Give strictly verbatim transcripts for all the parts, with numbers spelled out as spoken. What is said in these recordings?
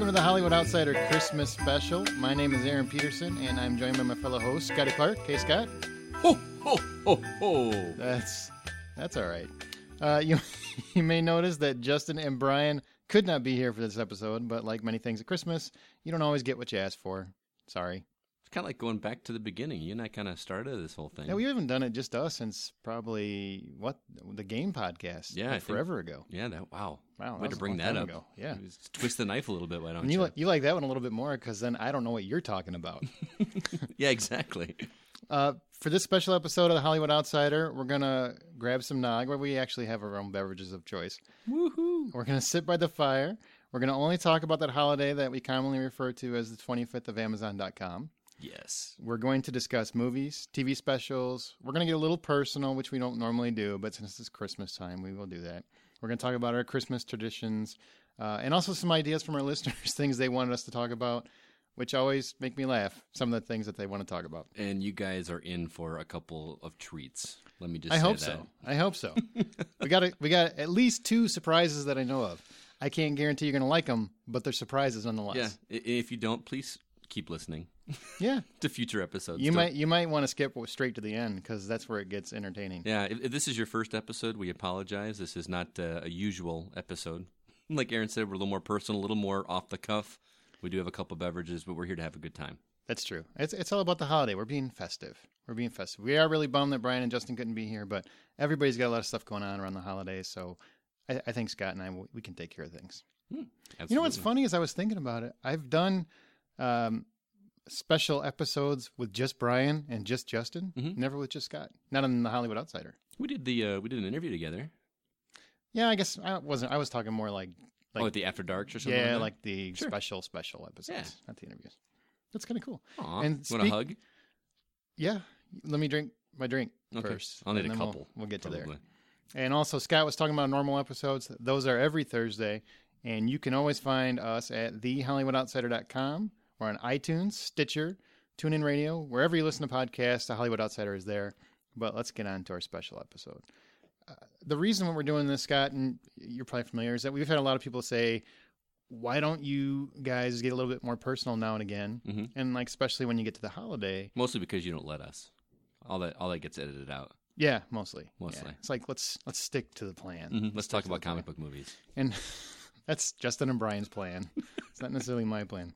to the Hollywood Outsider Christmas Special. My name is Aaron Peterson, and I'm joined by my fellow host, Scotty Clark. Hey, Scott. Ho, ho, ho, ho. That's that's all right. Uh, you you may notice that Justin and Brian could not be here for this episode, but like many things at Christmas, you don't always get what you ask for. Sorry. It's kind of like going back to the beginning. You and I kind of started this whole thing. Yeah, we haven't done it just us since probably, what, the game podcast. Yeah, like forever ago. Yeah, that wow. Wow, Way that to was a bring long that time up. ago. Yeah. Just twist the knife a little bit, why don't And you, you? li- you like that one a little bit more because then I don't know what you're talking about. Yeah, exactly. Uh, for this special episode of the Hollywood Outsider, we're going to grab some nog, where we actually have our own beverages of choice. Woohoo. We're going to sit by the fire. We're going to only talk about that holiday that we commonly refer to as the twenty-fifth of Amazon dot com. Yes. We're going to discuss movies, T V specials. We're going to get a little personal, which we don't normally do, but since it's Christmas time, we will do that. We're going to talk about our Christmas traditions uh, and also some ideas from our listeners, things they wanted us to talk about, which always make me laugh, some of the things that they want to talk about. And you guys are in for a couple of treats. Let me just I say hope that. so. I hope so. we got a, we got at least two surprises that I know of. I can't guarantee you're going to like them, but they're surprises nonetheless. Yeah. I- If you don't, please keep listening Yeah. to future episodes. You Don't- might you might want to skip straight to the end because that's where it gets entertaining. Yeah, if, if this is your first episode, we apologize. This is not uh, a usual episode. Like Aaron said, we're a little more personal, a little more off the cuff. We do have a couple beverages, but we're here to have a good time. That's true. It's it's all about the holiday. We're being festive. We're being festive. We are really bummed that Brian and Justin couldn't be here, but everybody's got a lot of stuff going on around the holidays, so I, I think Scott and I, we can take care of things. Hmm, You know what's absolutely. funny is I was thinking about it. I've done um, special episodes with just Brian and just Justin, Mhm. never with just Scott. Not on the Hollywood Outsider. We did the uh, we did an interview together. Yeah, I guess I wasn't. I was talking more like, like oh, at the After Darks or something. yeah, like, like the Sure. special special episodes, Yeah. not the interviews. That's kind of cool. that. Aw, and want speak- a hug? Yeah, let me drink my drink Okay. first. I'll need and a then we'll- couple. We'll, get to there. Probably. And also, Scott was talking about normal episodes. Those are every Thursday. And you can always find us at the hollywood outsider dot com or on iTunes, Stitcher, TuneIn Radio, wherever you listen to podcasts, the Hollywood Outsider is there. But let's get on to our special episode. Uh, the reason why we're doing this, Scott, and you're probably familiar, is that we've had a lot of people say, why don't you guys get a little bit more personal now and again? hmm And like, especially when you get to the holiday. Mostly because you don't let us. All that all that gets edited out. Yeah, mostly. Mostly. Yeah. It's like, let's let's stick to the plan. Mhm. Let's talk to the about comic book movies. And that's Justin and Brian's plan. It's not necessarily my plan.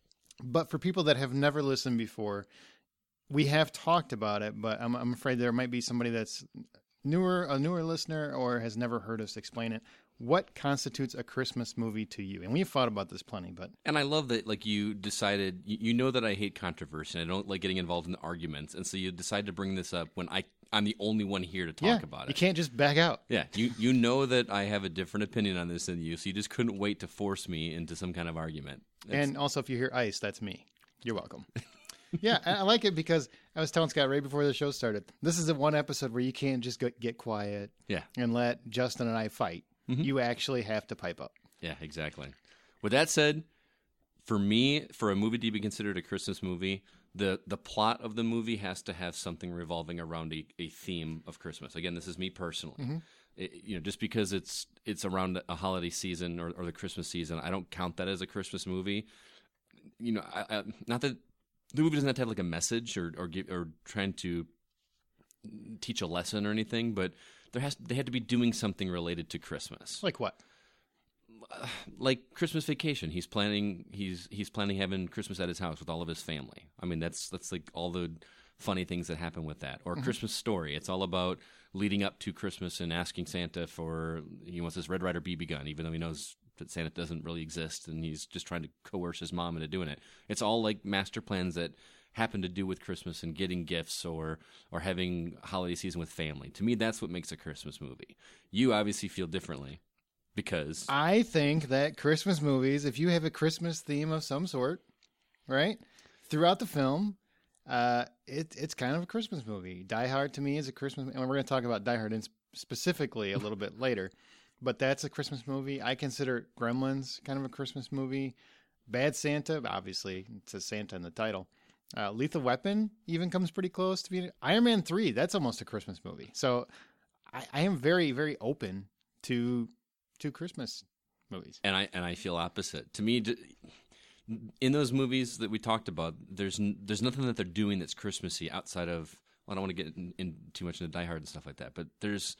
But for people that have never listened before, we have talked about it, but I'm, I'm afraid there might be somebody that's newer, a newer listener, or has never heard us explain it. What constitutes a Christmas movie to you? And we've thought about this plenty, but And I love that, like, you decided, you, you know that I hate controversy, and I don't like getting involved in arguments, and so you decided to bring this up when I, I'm the only one here to talk yeah, about you it. can't just back out. Yeah, you, you know that I have a different opinion on this than you, so you just couldn't wait to force me into some kind of argument. It's- And also, if you hear ice, that's me. You're welcome. Yeah, I I like it because I was telling Scott right before the show started, this is the one episode where you can't just go, get quiet yeah, and let Justin and I fight. Mhm. You actually have to pipe up. yeah, exactly. With that said, for me, for a movie to be considered a Christmas movie, the, the plot of the movie has to have something revolving around a, a theme of Christmas. Again, this is me personally. Mhm. It- you know, just because it's it's around a holiday season or, or the Christmas season, I don't count that as a Christmas movie. You know, I, I, not that the movie doesn't have to have like a message or or give, or trying to teach a lesson or anything, but there has they had to be doing something related to Christmas, Like what? like Christmas Vacation. He's planning he's he's planning having Christmas at his house with all of his family. I mean, that's that's like all the funny things that happen with that. Or Christmas Story. It's all about leading up to Christmas and asking Santa for he wants his Red Ryder B B gun, even though he knows that Santa doesn't really exist, and he's just trying to coerce his mom into doing it. It's all like master plans that happen to do with Christmas and getting gifts or or having holiday season with family. To me, that's what makes a Christmas movie. You obviously feel differently because I think that Christmas movies, if you have a Christmas theme of some sort, right, throughout the film, uh, it, it's kind of a Christmas movie. Die Hard to me is a Christmas, and we're going to talk about Die Hard in specifically a little bit later, but that's a Christmas movie. I consider Gremlins kind of a Christmas movie. Bad Santa, obviously, it says Santa in the title. Uh, Lethal Weapon even comes pretty close to being Iron Man three. That's almost a Christmas movie. So I, I am very, very open to to Christmas movies. and I and I feel opposite. To me, d- in those movies that we talked about, there's n- there's nothing that they're doing that's Christmassy outside of. Well, I don't want to get in, in too much into Die Hard and stuff like that, but there's.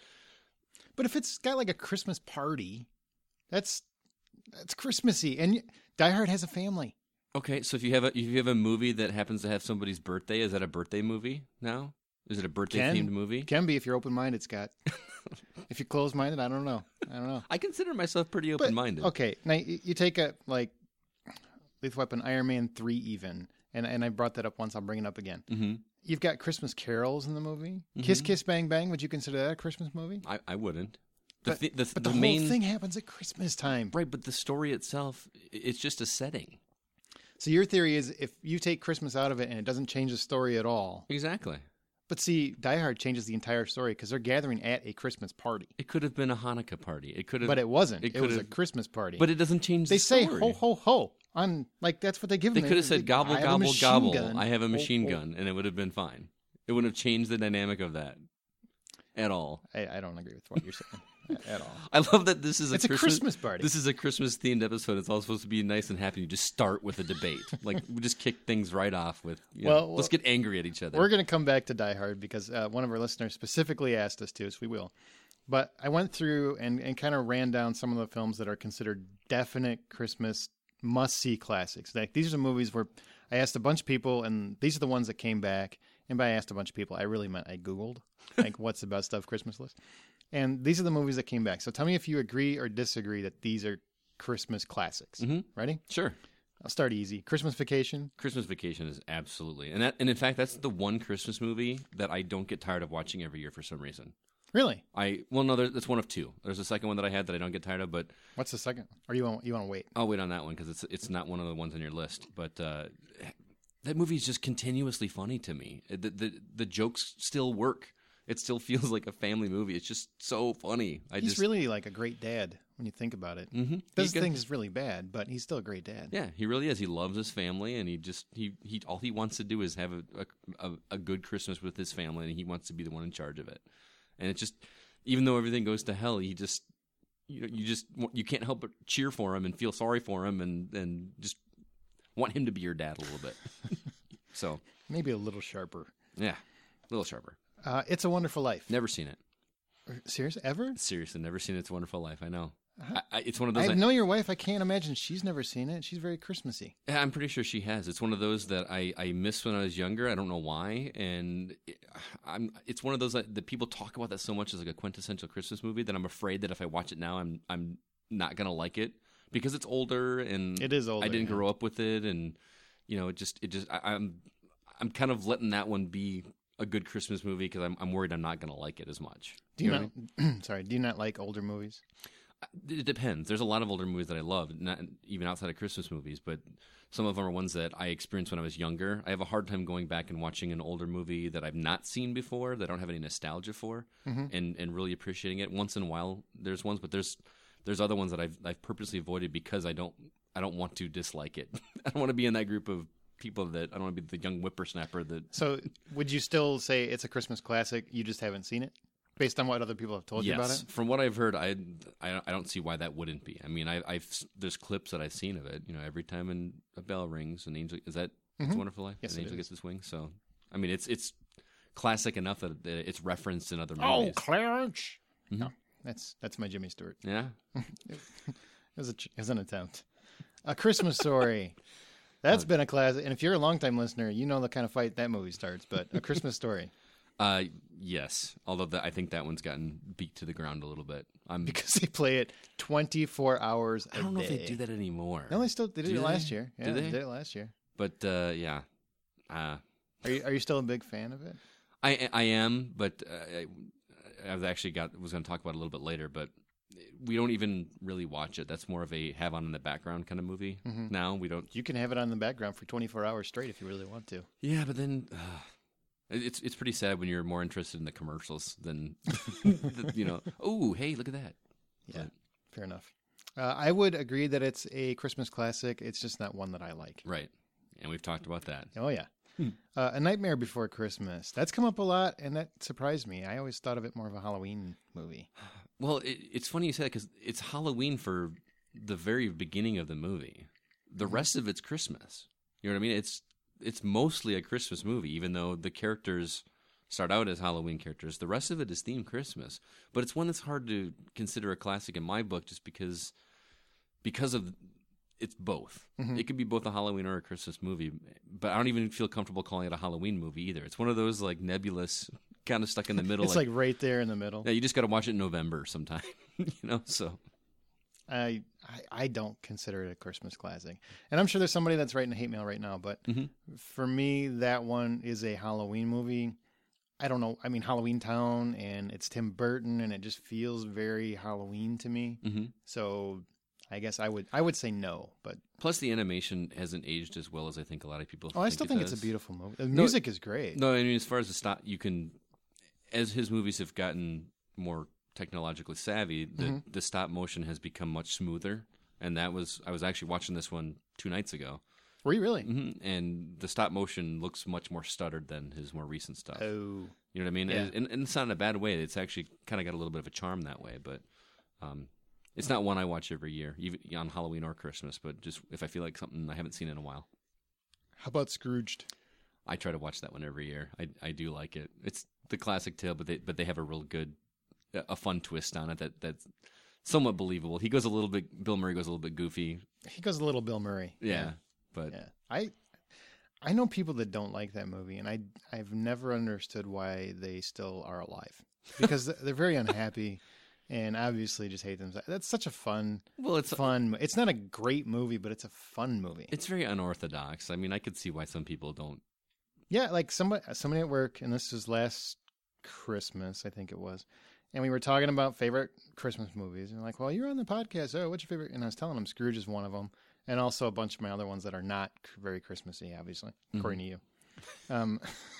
But if it's got like a Christmas party, that's that's Christmassy, and y- Die Hard has a family. Okay, so if you have a if you have a movie that happens to have somebody's birthday, is that a birthday movie now? Is it a birthday Can. themed movie? Can be if you're open minded, Scott. If you're closed minded, I don't know. I don't know. I consider myself pretty But, open minded. Okay, now y- you take a like Lethal Weapon, Iron Man three, even, and and I brought that up once. I'll bring it up again. Mm-hmm. You've got Christmas carols in the movie. Kiss Kiss Bang Bang. Would you consider that a Christmas movie? I, I wouldn't. The But, th- the, but the, the, main whole thing happens at Christmas time. right, but the story itself, i- it's just a setting. So your theory is if you take Christmas out of it and it doesn't change the story at all. Exactly. But see, Die Hard changes the entire story because they're gathering at a Christmas party. It could have been a Hanukkah party. It could have, But it wasn't. It It, was a could've- Christmas party. but it doesn't change. they the say story. ho ho ho on like that's what they give They them. could have said gobble I have a gobble machine gobble. gun. I have a Ho, machine ho. gun, and it would have been fine. It wouldn't have changed the dynamic of that at all. I, I don't agree with what you're saying at- at all. I love that this is a It's a Christmas, Christmas party. This is a Christmas themed episode. It's all supposed to be nice and happy. You just start with a debate. Like we just kick things right off with. You know, Well, let's get angry at each other. We're going to come back to Die Hard because uh, one of our listeners specifically asked us to, so we will. But I went through and, and kind of ran down some of the films that are considered definite Christmas must-see classics. Like these are the movies where I asked a bunch of people, and these are the ones that came back. And by I asked a bunch of people, I really meant I Googled, like, what's the best of Christmas list? And these are the movies that came back. So tell me if you agree or disagree that these are Christmas classics. Mm-hmm. Ready? Sure. I'll start easy. Christmas Vacation. Christmas Vacation is absolutely, and that, and in fact, that's the one Christmas movie that I don't get tired of watching every year for some reason. Really? I well, no, there, that's one of two. There's a second one that I had that I don't get tired of, but What's the second? Or you want you want to wait? I'll wait on that one because it's it's not one of the ones on your list. But uh, that movie is just continuously funny to me. The, the the jokes still work. It still feels like a family movie. It's just so funny. I He's just really like a great dad when you think about it. mm-hmm. Does things really bad, but he's still a great dad. Yeah, he really is. He loves his family, and he just he, he all he wants to do is have a, a a good Christmas with his family, and he wants to be the one in charge of it. And it just, even though everything goes to hell, he just you know you just you can't help but cheer for him and feel sorry for him, and and just want him to be your dad a little bit. So Maybe a little sharper. yeah, a little sharper. Uh, It's a Wonderful Life. Never seen it. Serious? Ever? Seriously, never seen It's a Wonderful Life. I know. I, I, it's one of I those. I, know your wife. I can't imagine she's never seen it. She's very Christmassy. Yeah, I'm pretty sure she has. It's one of those that I, I missed when I was younger. I don't know why, and it, I'm. It's one of those that, that people talk about that so much as like a quintessential Christmas movie that I'm afraid that if I watch it now, I'm I'm not gonna like it because it's older and It is older, I didn't yeah. grow up with it, and you know, it just it just I, I'm I'm kind of letting that one be a good Christmas movie because I'm I'm worried I'm not gonna like it as much. Do you, know what I not? Sorry. Do you not like older movies? It depends. There's a lot of older movies that I love, not even outside of Christmas movies, but some of them are ones that I experienced when I was younger. I have a hard time going back and watching an older movie that I've not seen before, that I don't have any nostalgia for, Mm-hmm. and, and really appreciating it. Once in a while, there's ones, but there's there's other ones that I've I've purposely avoided because I don't I don't want to dislike it. I don't want to be in that group of people that I don't want to be the young whippersnapper that. So, would you still say it's a Christmas classic? You just haven't seen it, based on what other people have told yes, you about it. from what I've heard, I, I I don't see why that wouldn't be. I mean, I, I've there's clips that I've seen of it. You know, every time an, a bell rings, an angel is that It's a Wonderful Life. Yes, an it angel is. gets his wings. So, I mean, it's it's classic enough that that it's referenced in other Oh, movies. Clarence! Mhm. No, that's that's my Jimmy Stewart. Yeah, It was, a, it was an attempt. A Christmas Story. That's been a classic. And if you're a longtime listener, you know the kind of fight that movie starts. But A Christmas Story. uh, yes. Although that, I think that one's gotten beat to the ground a little bit. I'm Because they play it twenty-four hours a I don't know day. if they do that anymore. No, they still they did Do it they? last year. Yeah, Do they? they? did it last year. But uh, yeah, uh, Are you are you still a big fan of it? I I am. But uh, I, I've actually got was going to talk about it a little bit later. But we don't even really watch it. That's more of a have on in the background kind of movie. Mhm. Now we don't. You can have it on the background for twenty-four hours straight if you really want to. Yeah, but then uh, it's it's pretty sad when you're more interested in the commercials than you know. Oh, hey, look at that. Yeah, But- fair enough. Uh, I would agree that it's a Christmas classic. It's just not one that I like. Right, and we've talked about that. Oh yeah, Hmm. uh, A Nightmare Before Christmas. That's come up a lot, and that surprised me. I always thought of it more of a Halloween movie. Well, it, it's funny you say that because it's Halloween for the very beginning of the movie. the rest of it's Christmas. You know what I mean? It's it's mostly a Christmas movie, even though the characters start out as Halloween characters. The rest of it is themed Christmas, but it's one that's hard to consider a classic in my book, just because because of it's both. Mm-hmm. It could be both a Halloween or a Christmas movie, but I don't even feel comfortable calling it a Halloween movie either. It's one of those like nebulous, kind of stuck in the middle. It's like, like right there in the middle. Yeah, you just got to watch it in November sometime, you know. So, I, I I don't consider it a Christmas classic, and I'm sure there's somebody that's writing a hate mail right now. But mm-hmm. for me, that one is a Halloween movie. I don't know. I mean, Halloween Town, and it's Tim Burton, and it just feels very Halloween to me. Mm-hmm. So. I guess I would I would say no, but plus the animation hasn't aged as well as I think a lot of people. Oh, think I still it think does. It's a beautiful movie. The music no, is great. No, I mean as far as the stop, you can, as his movies have gotten more technologically savvy, the mm-hmm. the stop motion has become much smoother. And that was I was actually watching this one two nights ago. Were you really? Mm-hmm. And the stop motion looks much more stuttered than his more recent stuff. Oh, you know what I mean? Yeah. And, and it's not in a bad way. It's actually kind of got a little bit of a charm that way, but. Um, It's not one I watch every year, even on Halloween or Christmas, but just if I feel like something I haven't seen in a while. How about Scrooged? I try to watch that one every year. I I do like it. It's the classic tale, but they but they have a real good, a fun twist on it that that's somewhat believable. He goes a little bit. Bill Murray goes a little bit goofy. He goes a little Bill Murray. Yeah, yeah. but yeah, I I know people that don't like that movie, and I I've never understood why they still are alive because they're very unhappy. And obviously just hate them. That's such a fun, well, it's fun. It's not a great movie, but it's a fun movie. It's very unorthodox. I mean, I could see why some people don't. Yeah, like somebody, somebody at work, and this was last Christmas, I think it was, and we were talking about favorite Christmas movies. And like, well, you're on the podcast. Oh, what's your favorite? And I was telling them Scrooge is one of them, and also a bunch of my other ones that are not very Christmassy, obviously, mm-hmm. according to you. Um,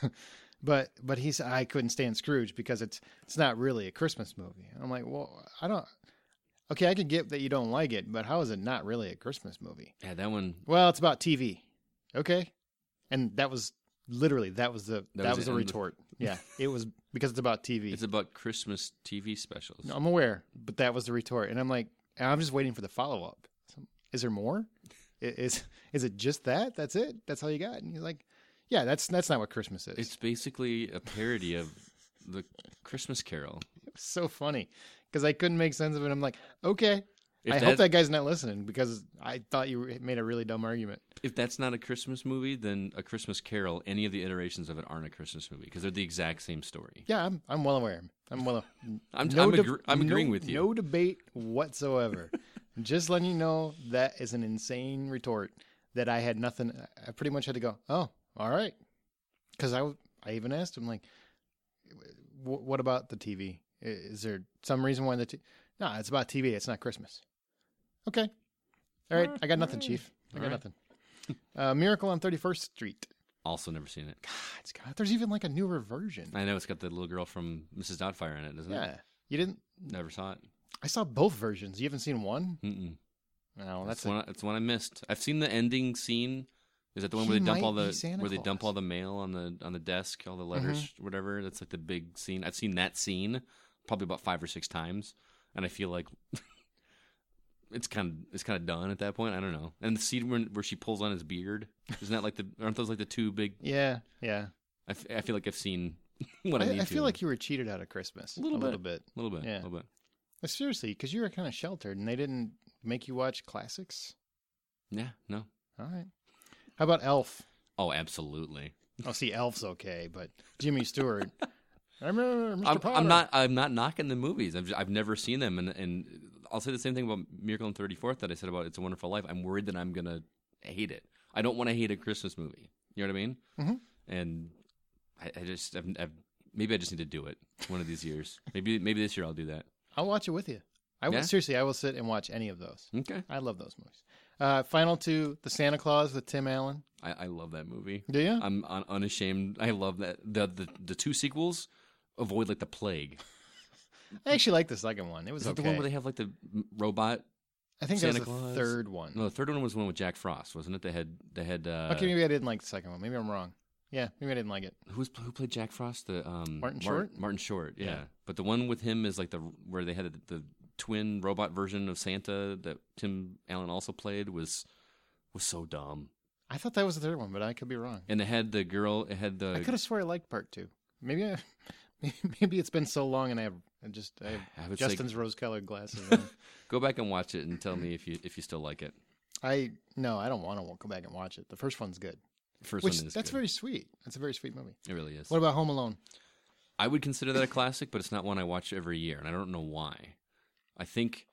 But but he said I couldn't stand Scrooge because it's it's not really a Christmas movie. I'm like, well, I don't. Okay, I can get that you don't like it, but how is it not really a Christmas movie? Yeah, that one. Well, it's about T V. Okay, and that was literally that was the that, that was, was the retort. The... yeah, it was because it's about T V. It's about Christmas T V specials. No, I'm aware, but that was the retort, and I'm like, and I'm just waiting for the follow up. So, is there more? Is is it just that? That's it? That's all you got? And he's like. Yeah, that's that's not what Christmas is. It's basically a parody of the Christmas Carol. It was so funny because I couldn't make sense of it. I'm like, okay, if I that, hope that guy's not listening because I thought you made a really dumb argument. If that's not a Christmas movie, then a Christmas Carol, any of the iterations of it aren't a Christmas movie because they're the exact same story. Yeah, I'm I'm well aware. I'm well. I'm no I'm, agree, I'm no, agreeing with you. No debate whatsoever. Just letting you know that is an insane retort that I had nothing. I pretty much had to go. Oh. All right, because I, I even asked him like, what about the T V? Is there some reason why the t-? No, it's about T V. It's not Christmas. Okay, all right. I got nothing, Chief. I got right. nothing. Uh, Miracle on thirty-first Street. Also never seen it. God, it's got. There's even like a newer version. I know it's got the little girl from Missus Doubtfire in it, doesn't yeah. it? Yeah, you didn't. Never saw it. I saw both versions. You haven't seen one? Mm-mm. No, that's it's one. It's one I missed. I've seen the ending scene. Is that the one he where they dump all the where they Claus. dump all the mail on the on the desk, all the letters, mm-hmm. whatever? That's like the big scene. I've seen that scene probably about five or six times, and I feel like it's kind of it's kind of done at that point. I don't know. And the scene where, where she pulls on his beard, isn't that like the aren't those like the two big? Yeah, yeah. I, f- I feel like I've seen what I, I need. I feel to. like you were cheated out of Christmas a little a bit, little bit, a little bit, yeah, a little bit. But seriously, because you were kind of sheltered, and they didn't make you watch classics. Yeah, no. All right. How about Elf? Oh, absolutely. Oh, see, Elf's okay, but Jimmy Stewart. I remember Mister I'm, Potter. I'm not. I'm not knocking the movies. I've just, I've never seen them, and and I'll say the same thing about Miracle on thirty-fourth that I said about It's a Wonderful Life. I'm worried that I'm gonna hate it. I don't want to hate a Christmas movie. You know what I mean? Mm-hmm. And I, I just, I've, I've, maybe I just need to do it one of these years. Maybe maybe this year I'll do that. I'll watch it with you. I will, yeah? seriously, I will sit and watch any of those. Okay. I love those movies. Uh, final two, The Santa Claus with Tim Allen. I, I love that movie. Do you? I'm un- unashamed. I love that. The, the the two sequels avoid like the plague. I actually like the second one. It was Is that okay. the one where they have like the robot? I think Santa that was the Claus? third one. No, the third one was the one with Jack Frost, wasn't it? They had they had. Uh, okay, maybe I didn't like the second one. Maybe I'm wrong. Yeah, maybe I didn't like it. Who's who played Jack Frost? The um, Martin Mar- Short. Martin Short. Yeah. Yeah. But the one with him is like the where they had the, the twin robot version of Santa that Tim Allen also played was was so dumb. I thought that was the third one, but I could be wrong. And it had the girl. It had the. I could have swore I liked part two. Maybe I, maybe it's been so long and I have I just I have I would Justin's say, rose-colored glasses. on. go back and watch it and tell me if you if you still like it. I no, I don't want to go back and watch it. The first one's good. First Which one is that's good. very sweet. That's a very sweet movie. It really is. What about Home Alone? I would consider that a classic, but it's not one I watch every year, and I don't know why. I think,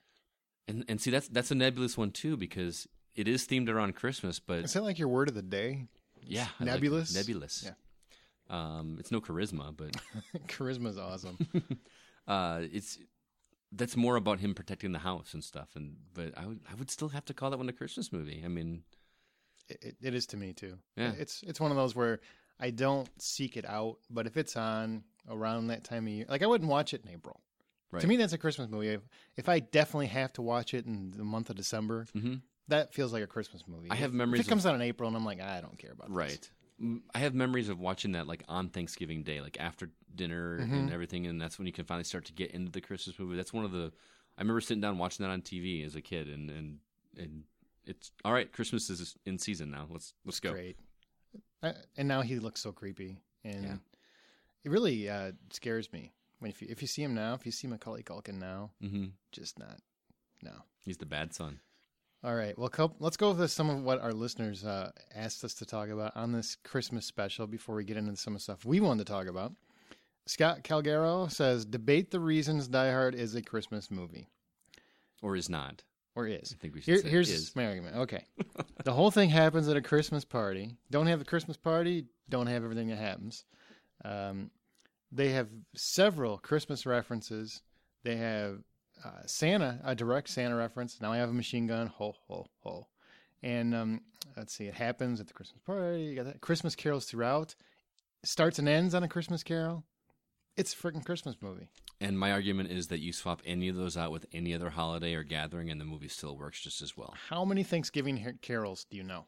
and and see that's that's a nebulous one too because it is themed around Christmas, but Is that like your word of the day? yeah, I like Nebulous? it. nebulous. Yeah. Um, it's no charisma, but Charisma's awesome. uh, it's that's more about him protecting the house and stuff. And but I would I would still have to call that one a Christmas movie. I mean, It, it, it is to me too. Yeah. It's it's one of those where I don't seek it out, but if it's on around that time of year, like I wouldn't watch it in April. right. To me, that's a Christmas movie. If, if I definitely have to watch it in the month of December, hmm that feels like a Christmas movie. I have If- memories If of- it comes out in April and I'm like, I don't care about this. right. Mm, I have memories of watching that like on Thanksgiving Day, like after dinner and Mhm. everything, and that's when you can finally start to get into the Christmas movie. That's one of the. I remember sitting down watching that on T V as a kid, and and and it's all right. Christmas is in season now. Let's let's go. Great. Uh, and now he looks so creepy, and Yeah. it really uh, scares me when if you, if you see him now, if you see Macaulay Culkin now, hmm just not no. He's the bad son. All right. Well, co- let's go with some of what our listeners uh, asked us to talk about on this Christmas special before we get into some of the stuff we wanted to talk about. Scott Calgaro says, debate the reasons Die Hard is a Christmas movie. Or is not. Or I is. think we should Here, say here's is. my argument. Okay. The whole thing happens at a Christmas party. Don't have a Christmas party, don't have everything that happens. Um, they have several Christmas references. They have uh, Santa, a direct Santa reference. Now I have a machine gun. Ho, ho, ho. And um, let's see, it happens at the Christmas party. You got that. Christmas carols throughout. Starts and ends on a Christmas carol. It's a freaking Christmas movie. And my argument is that you swap any of those out with any other holiday or gathering, and the movie still works just as well. How many Thanksgiving har- carols do you know?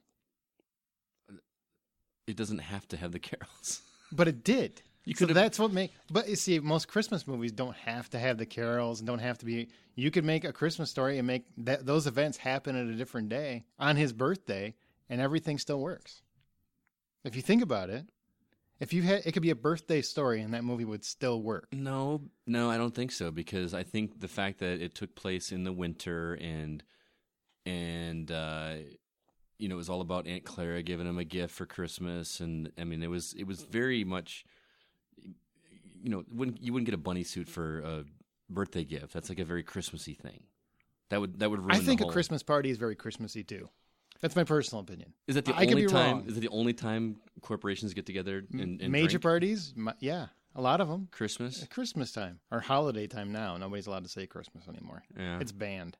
It doesn't have to have the carols. But it did. You So could have. that's what make. But you see, most Christmas movies don't have to have the carols and don't have to be. You could make a Christmas story and make that those events happen at a different day on his birthday, and everything still works. If you think about it, if you had, it could be a birthday story, and that movie would still work. No, no, I don't think so because I think the fact that it took place in the winter and and uh, you know it was all about Aunt Clara giving him a gift for Christmas, and I mean it was it was very much you know wouldn't you wouldn't get a bunny suit for a birthday gift. That's like a very Christmassy thing. That would that would ruin I think the a whole, Christmas party is very Christmassy too. That's my personal opinion. Is that the I could only be time? wrong. Is it the only time corporations get together and, and Major drink? parties, mi- yeah, a lot of them. Christmas? At Christmas time or holiday time now. Nobody's allowed to say Christmas anymore. Yeah, It's banned.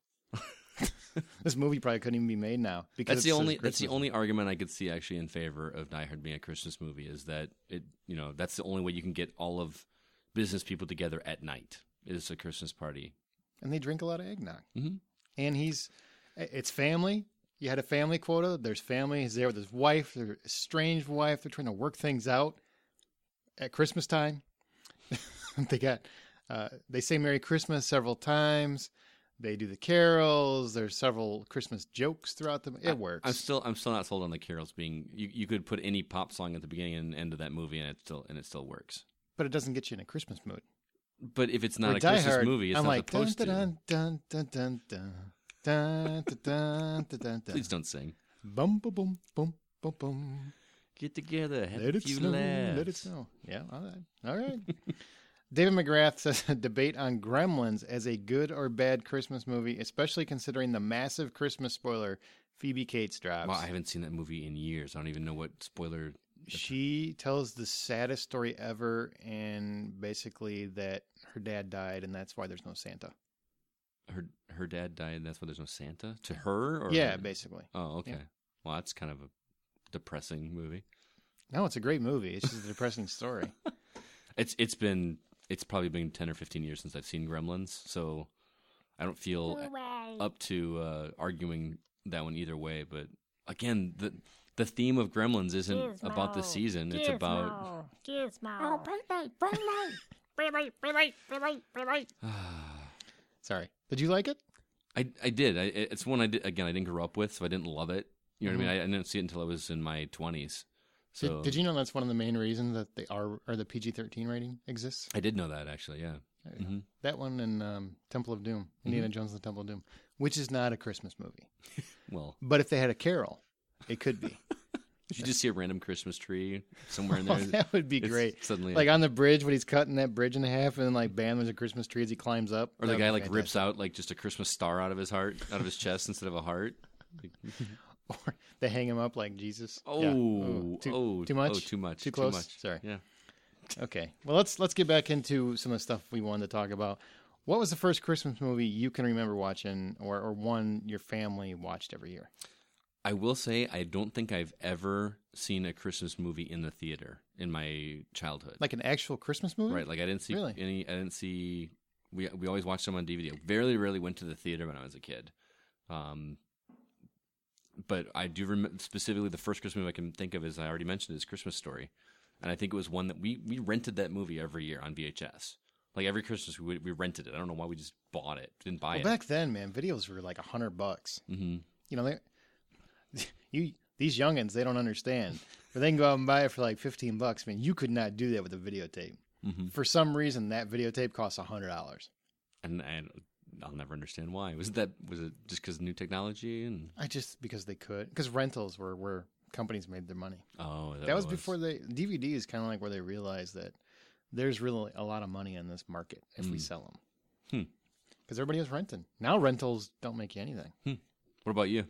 This movie probably couldn't even be made now because that's the it says only that's the Christmas. only argument I could see actually in favor of Die Hard being a Christmas movie is that it you know that's the only way you can get all of business people together at night is a Christmas party. And they drink a lot of eggnog. Mhm. And he's, it's family. You had a family quota. There's family. He's there with his wife, their estranged wife. They're trying to work things out at Christmas time. They got, uh, they say Merry Christmas several times. They do the carols. There's several Christmas jokes throughout the. It works. I'm still I'm still not sold on the carols being. You, you could put any pop song at the beginning and end of that movie and it still and it still works. but it doesn't get you in a Christmas mood. But if it's not Where a Die Christmas Hard, movie, it's I'm not like supposed dun, to. dun, dun, dun, dun, dun, dun, dun, dun, dun, dun, Please don't sing. Bum bum bum bum bum bum. Get together, have Let a it few snow. laughs. Let it snow. Yeah, all right. All right. David McGrath says a debate on Gremlins as a good or bad Christmas movie, especially considering the massive Christmas spoiler Phoebe Cates drops. Well, I haven't seen that movie in years. I don't even know what spoiler. She tells the saddest story ever, and basically that her dad died, and that's why there's no Santa. Her her dad died. And that's why there's no Santa to her. Or Yeah, basically. Oh, okay. Yeah. Well, that's kind of a depressing movie. No, it's a great movie. It's just a depressing story. It's it's been it's probably been ten or fifteen years since I've seen Gremlins, so I don't feel up to uh, arguing that one either way. But again, the the theme of Gremlins isn't Gizmo. about the season; it's about. Gizmo. Oh, Billy, Billy, Billy, Billy, Billy, Billy. Sorry. Did you like it? I I did. I, it's one I did again. I didn't grow up with, so I didn't love it. You know what I mean? I, I didn't see it until I was in my twenties. So Did, did you know that's one of the main reasons that the R or the P G thirteen rating exists? I did know that actually. Yeah. Mm-hmm. That one and um, Temple of Doom, Indiana mm-hmm. Jones and the Temple of Doom, which is not a Christmas movie. Well, but if they had a carol, it could be. You just see a random Christmas tree somewhere in there. Oh, that would be it's great. Suddenly, like on the bridge when he's cutting that bridge in half, and then like bam, there's a Christmas tree as he climbs up. Or the guy like fantastic. rips out like just a Christmas star out of his heart, out of his chest instead of a heart. Or they hang him up like Jesus. Oh, yeah. oh, too, oh, too much, oh, too much, too close. Too much. Sorry. Yeah. Okay. Well, let's let's get back into some of the stuff we wanted to talk about. What was the first Christmas movie you can remember watching, or or one your family watched every year? I will say I don't think I've ever seen a Christmas movie in the theater in my childhood. Like an actual Christmas movie? Right. Like I didn't see really? any. I didn't see. We we always watched them on D V D. I very rarely went to the theater when I was a kid. Um, but I do remember specifically the first Christmas movie I can think of, as I already mentioned, is Christmas Story, and I think it was one that we we rented that movie every year on V H S. Like every Christmas, we we rented it. I don't know why we just bought it, didn't buy well, it. Back then, man, videos were like a hundred bucks. Mm-hmm. You know, they, you these youngins, they don't understand. But they can go out and buy it for like fifteen bucks. Man, you could not do that with a videotape. Mm-hmm. For some reason, that videotape costs a hundred dollars. And and I'll never understand why. Was that was it just because of new technology and? I just because they could because rentals were where companies made their money. Oh, that, that was, was before they D V D is kind of like where they realized that there's really a lot of money in this market if mm. we sell them. Because hmm. everybody was renting. Now rentals don't make you anything. Hmm. What about you?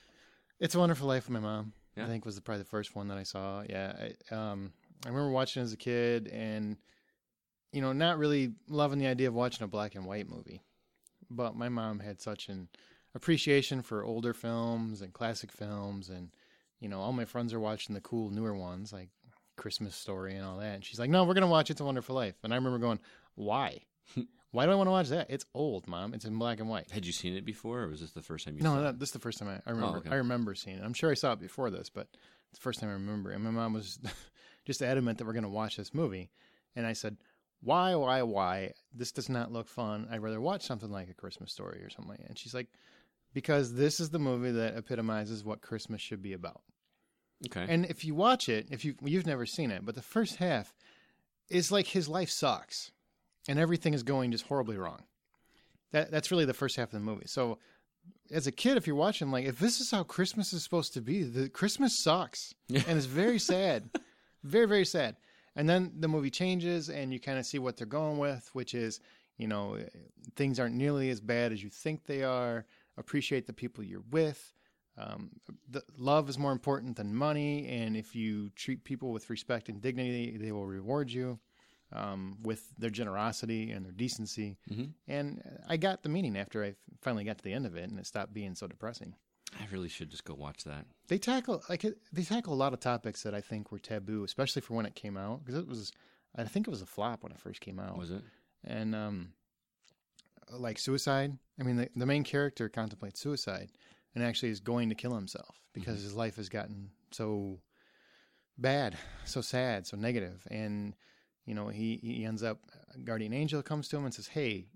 It's a Wonderful Life with my mom. Yeah. I think was the, probably the first one that I saw. Yeah, I, um, I remember watching it as a kid, and you know, not really loving the idea of watching a black and white movie. But my mom had such an appreciation for older films and classic films, and you know, all my friends are watching the cool newer ones like Christmas Story and all that. And she's like, "No, we're gonna watch It's a Wonderful Life." And I remember going, "Why? Why do I want to watch that? It's old, Mom. It's in black and white." Had you seen it before, or was this the first time you no, saw no, it? this is the first time I, I remember. Oh, okay. I remember seeing it. I'm sure I saw it before this, but it's the first time I remember. And my mom was just adamant that we're going to watch this movie. And I said, "Why, why, why? This does not look fun. I'd rather watch something like A Christmas Story or something like that." And she's like, "Because this is the movie that epitomizes what Christmas should be about." Okay. And if you watch it, if you you've never seen it, but the first half is like his life sucks, and everything is going just horribly wrong. That that's really the first half of the movie. So, as a kid, if you're watching, like, if this is how Christmas is supposed to be, the Christmas sucks, and it's very sad, very very sad. And then the movie changes, and you kind of see what they're going with, which is, you know, things aren't nearly as bad as you think they are. Appreciate the people you're with. Um, the, love is more important than money, and if you treat people with respect and dignity, they will reward you um, with their generosity and their decency. Mm-hmm. And I got the meaning after I finally got to the end of it, and it stopped being so depressing. I really should just go watch that. They tackle like they tackle a lot of topics that I think were taboo, especially for when it came out, because it was, I think it was a flop when it first came out. Was it? And um, like suicide. I mean, the, the main character contemplates suicide. And actually is going to kill himself because mm-hmm. his life has gotten so bad, so sad, so negative. And, you know, he, he ends up, a guardian angel comes to him and says, "Hey,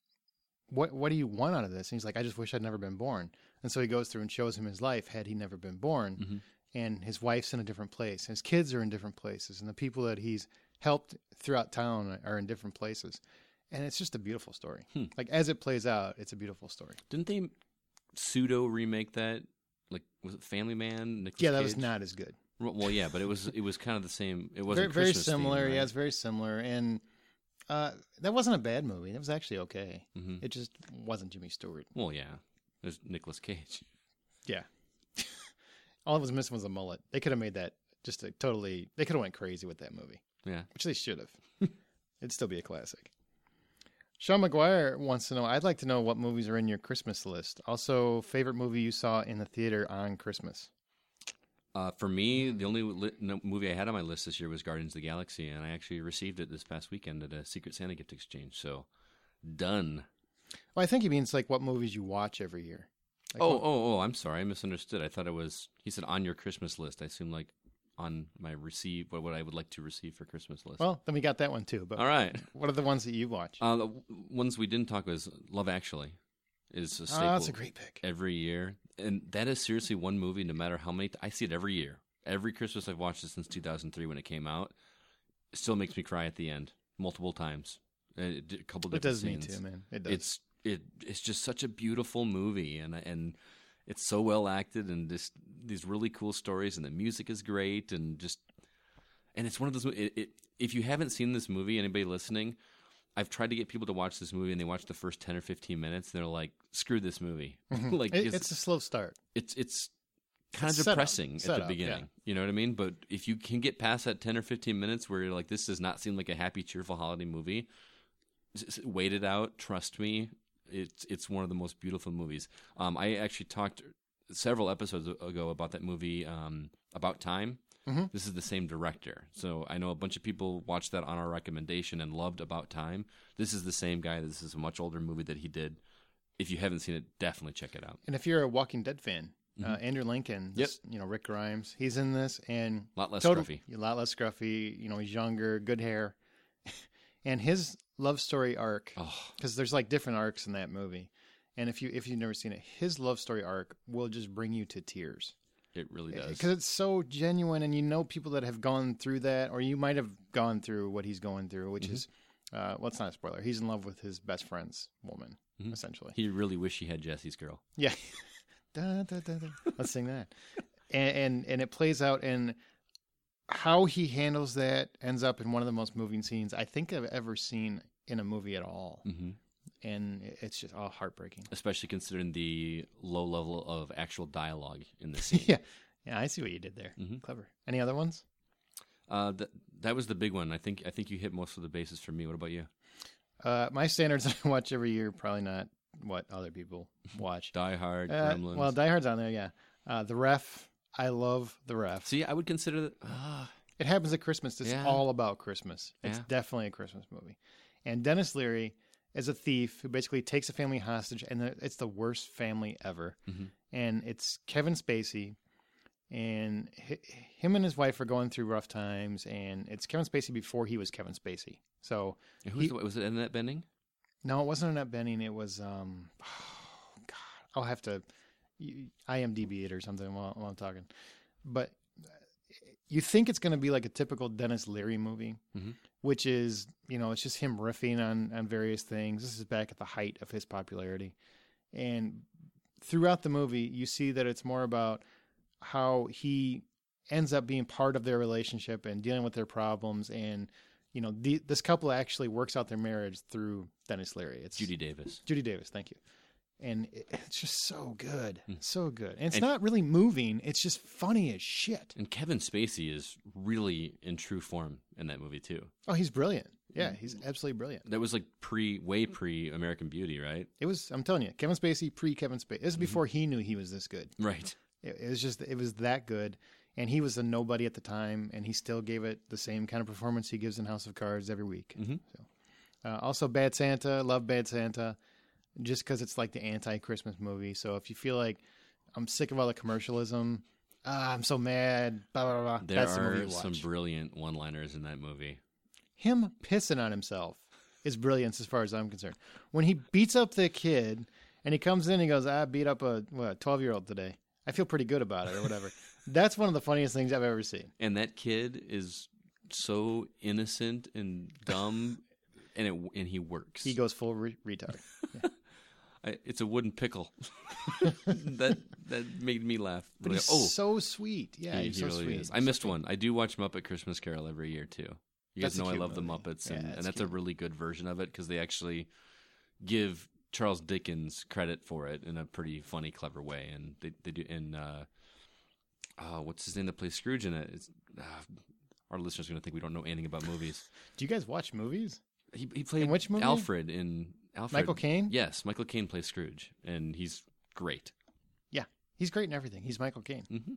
what what do you want out of this?" And he's like, "I just wish I'd never been born." And so he goes through and shows him his life had he never been born. Mm-hmm. And his wife's in a different place. His kids are in different places. And the people that he's helped throughout town are in different places. And it's just a beautiful story. Hmm. Like, as it plays out, it's a beautiful story. Didn't they pseudo remake that? Like, was it Family Man? Nicolas yeah, that Cage? was not as good. Well, yeah, but it was it was kind of the same. It wasn't very, very Christmas similar. theme, right? Yeah, it's very similar, and uh, that wasn't a bad movie. It was actually okay. Mm-hmm. It just wasn't Jimmy Stewart. Well, yeah, there's Nicolas Cage. Yeah, all it was missing was a mullet. They could have made that just a totally. They could have went crazy with that movie. Yeah, which they should have. It'd still be a classic. Sean McGuire wants to know, I'd like to know what movies are in your Christmas list. Also, favorite movie you saw in the theater on Christmas. Uh, for me, the only li- no, movie I had on my list this year was Guardians of the Galaxy, and I actually received it this past weekend at a Secret Santa gift exchange. So, done. Well, I think he means like what movies you watch every year. Like oh, what... oh, oh, I'm sorry. I misunderstood. I thought it was, he said on your Christmas list. I assumed like on my receive, what, what I would like to receive for Christmas list. Well, then we got that one too. But all right. What are the ones that you watch? Uh, the ones we didn't talk about is Love Actually. Is a staple. Oh, that's a great pick. Every year. and that is seriously one movie. No matter how many, I see it every year. Every Christmas I've watched it since two thousand three when it came out. It still makes me cry at the end multiple times. A couple different It does scenes. me too, man. It does. It's it it's just such a beautiful movie, and and it's so well acted, and just these really cool stories, and the music is great, and just and it's one of those. It, it, if you haven't seen this movie, anybody listening, I've tried to get people to watch this movie, and they watch the first ten or fifteen minutes, and they're like, "Screw this movie!" like It- it's, it's a slow start. it's it's kind It's of set up. depressing Set at the up, beginning. yeah. You know what I mean? But if you can get past that ten or fifteen minutes where you're like, "This does not seem like a happy, cheerful holiday movie," s- s- wait it out. Trust me, it's it's one of the most beautiful movies. Um, I actually talked several episodes ago about that movie, um, About Time. Mhm. This is the same director, so I know a bunch of people watched that on our recommendation and loved About Time. This is the same guy. This is a much older movie that he did. If you haven't seen it, definitely check it out. And if you're a Walking Dead fan, uh, Andrew Lincoln, Mm-hmm. Yep. this, you know, Rick Grimes, he's in this, and A lot less total- scruffy. A lot less scruffy. You know, he's younger, good hair, and his love story arc. Oh, Because there's like different arcs in that movie, and if you if you've never seen it, his love story arc will just bring you to tears. it really does. Because it's so genuine, and you know people that have gone through that, or you might have gone through what he's going through, which Mm-hmm. is, uh, well, it's not a spoiler. He's in love with his best friend's woman, Mhm. essentially. He really wished he had Jesse's girl. Yeah, da, da, da, da. Let's sing that, and, and and it plays out, and how he handles that ends up in one of the most moving scenes I think I've ever seen in a movie at all, Mm-hmm. and it's just all heartbreaking. Especially considering the low level of actual dialogue in the scene. yeah, yeah, I see what you did there. Mhm. Clever. Any other ones? Uh, th- that was the big one. I think. I think you hit most of the bases for me. What about you? Uh, my standards I watch every year, probably not what other people watch. Die Hard, Uh, Gremlins. well, Die Hard's on there, yeah. Uh, the Ref, I love The Ref. See, I would consider that. Uh, It happens at Christmas. It's Yeah. all about Christmas. It's Yeah. definitely a Christmas movie. And Dennis Leary is a thief who basically takes a family hostage, and it's the worst family ever. Mhm. And it's Kevin Spacey, and hi- him and his wife are going through rough times, and it's Kevin Spacey before he was Kevin Spacey. So, who's He- the, was it Annette Bening? no, it wasn't Annette Bening. It was, um, oh, God, I'll have to you- IMDb it or something while, while I'm talking. But uh, you think it's going to be like a typical Dennis Leary movie, Mhm. which is, you know, it's just him riffing on, on various things. This is back at the height of his popularity. And throughout the movie, you see that it's more about how he ends up being part of their relationship and dealing with their problems. And, you know, the, this couple actually works out their marriage through Dennis Leary. It's Judy Davis. Judy Davis, thank you. And it, it's just so good. Hmm. So good. And it's And- not really moving. It's just funny as shit. And Kevin Spacey is really in true form in that movie too. Oh, he's brilliant. Yeah, Mm. he's absolutely brilliant. That was like pre, way pre American Beauty, right? It was, I'm telling you, Kevin Spacey, pre Kevin Spacey. This is before he knew he was this good. Right. It, it was just, it was that good. And he was a nobody at the time, and he still gave it the same kind of performance he gives in House of Cards every week. Mhm. So, uh, also, Bad Santa, love Bad Santa, just because it's like the anti-Christmas movie. So if you feel like I'm sick of all the commercialism, ah, I'm so mad, blah blah blah. There That's the movie are to watch. some brilliant one-liners in that movie. Him pissing on himself is brilliance as far as I'm concerned. When he beats up the kid and he comes in and he goes, I beat up a what, twelve year old today. I feel pretty good about it or whatever. That's one of the funniest things I've ever seen. And that kid is so innocent and dumb, and it and he works. He goes full re- retard. I, it's a wooden pickle. that that made me laugh. But Like, he's oh, so sweet. Yeah, he, he's he so really sweet. is. I missed one. I do watch Muppet Christmas Carol every year too. You That's guys a know I cute love movie. the Muppets, Yeah, and, that's and that's a cute. really good version of it because they actually give Charles Dickens credit for it in a pretty funny, clever way. And they they do. And uh, uh, what's his name that plays Scrooge in it? It's, uh, our listeners are going to think we don't know anything about movies. Do you guys watch movies? He he played In which movie? Alfred in Alfred. Michael Caine? Yes, Michael Caine plays Scrooge, and he's great. Yeah, he's great in everything. He's Michael Caine. hmm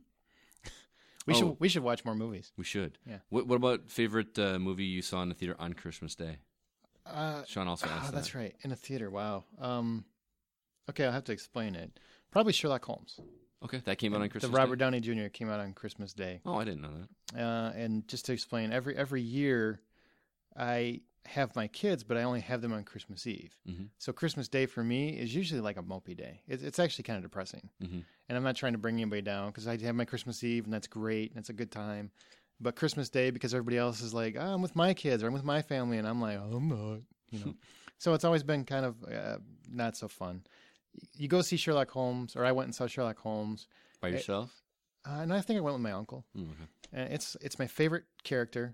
We Oh. should we should watch more movies. We should. Yeah. What, what about favorite uh, movie you saw in the theater on Christmas Day? Uh, Sean also asked oh, that's that. right. In a theater. Wow. Um, okay, I'll have to explain it. Probably Sherlock Holmes. Okay, that came out on Christmas the Robert Day? Downey Junior came out on Christmas Day. Oh, I didn't know that. Uh, and just to explain, every every year, I have my kids, but I only have them on Christmas Eve. Mm-hmm. So Christmas Day for me is usually like a mopey day. It's, it's actually kind of depressing. Mm-hmm. And I'm not trying to bring anybody down because I have my Christmas Eve and that's great and it's a good time. But Christmas Day, because everybody else is like, oh, I'm with my kids or I'm with my family, and I'm like, oh, I'm not, you know. So it's always been kind of uh, not so fun. You go see Sherlock Holmes, or I went and saw Sherlock Holmes. By yourself? Uh, and I think I went with my uncle. Mm, okay. And it's it's my favorite character,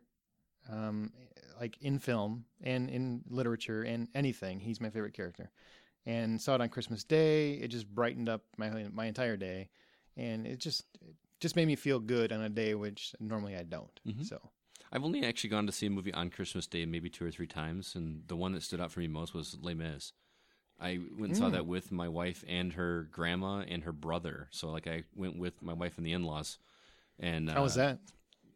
um, like in film and in literature and anything. He's my favorite character. And saw it on Christmas Day. It just brightened up my my entire day, and it just it just made me feel good on a day which normally I don't. Mm-hmm. So I've only actually gone to see a movie on Christmas Day maybe two or three times, and the one that stood out for me most was Les Mis. I went and saw Mm. that with my wife and her grandma and her brother. So, like, I went with my wife and the in-laws. And uh, how was that?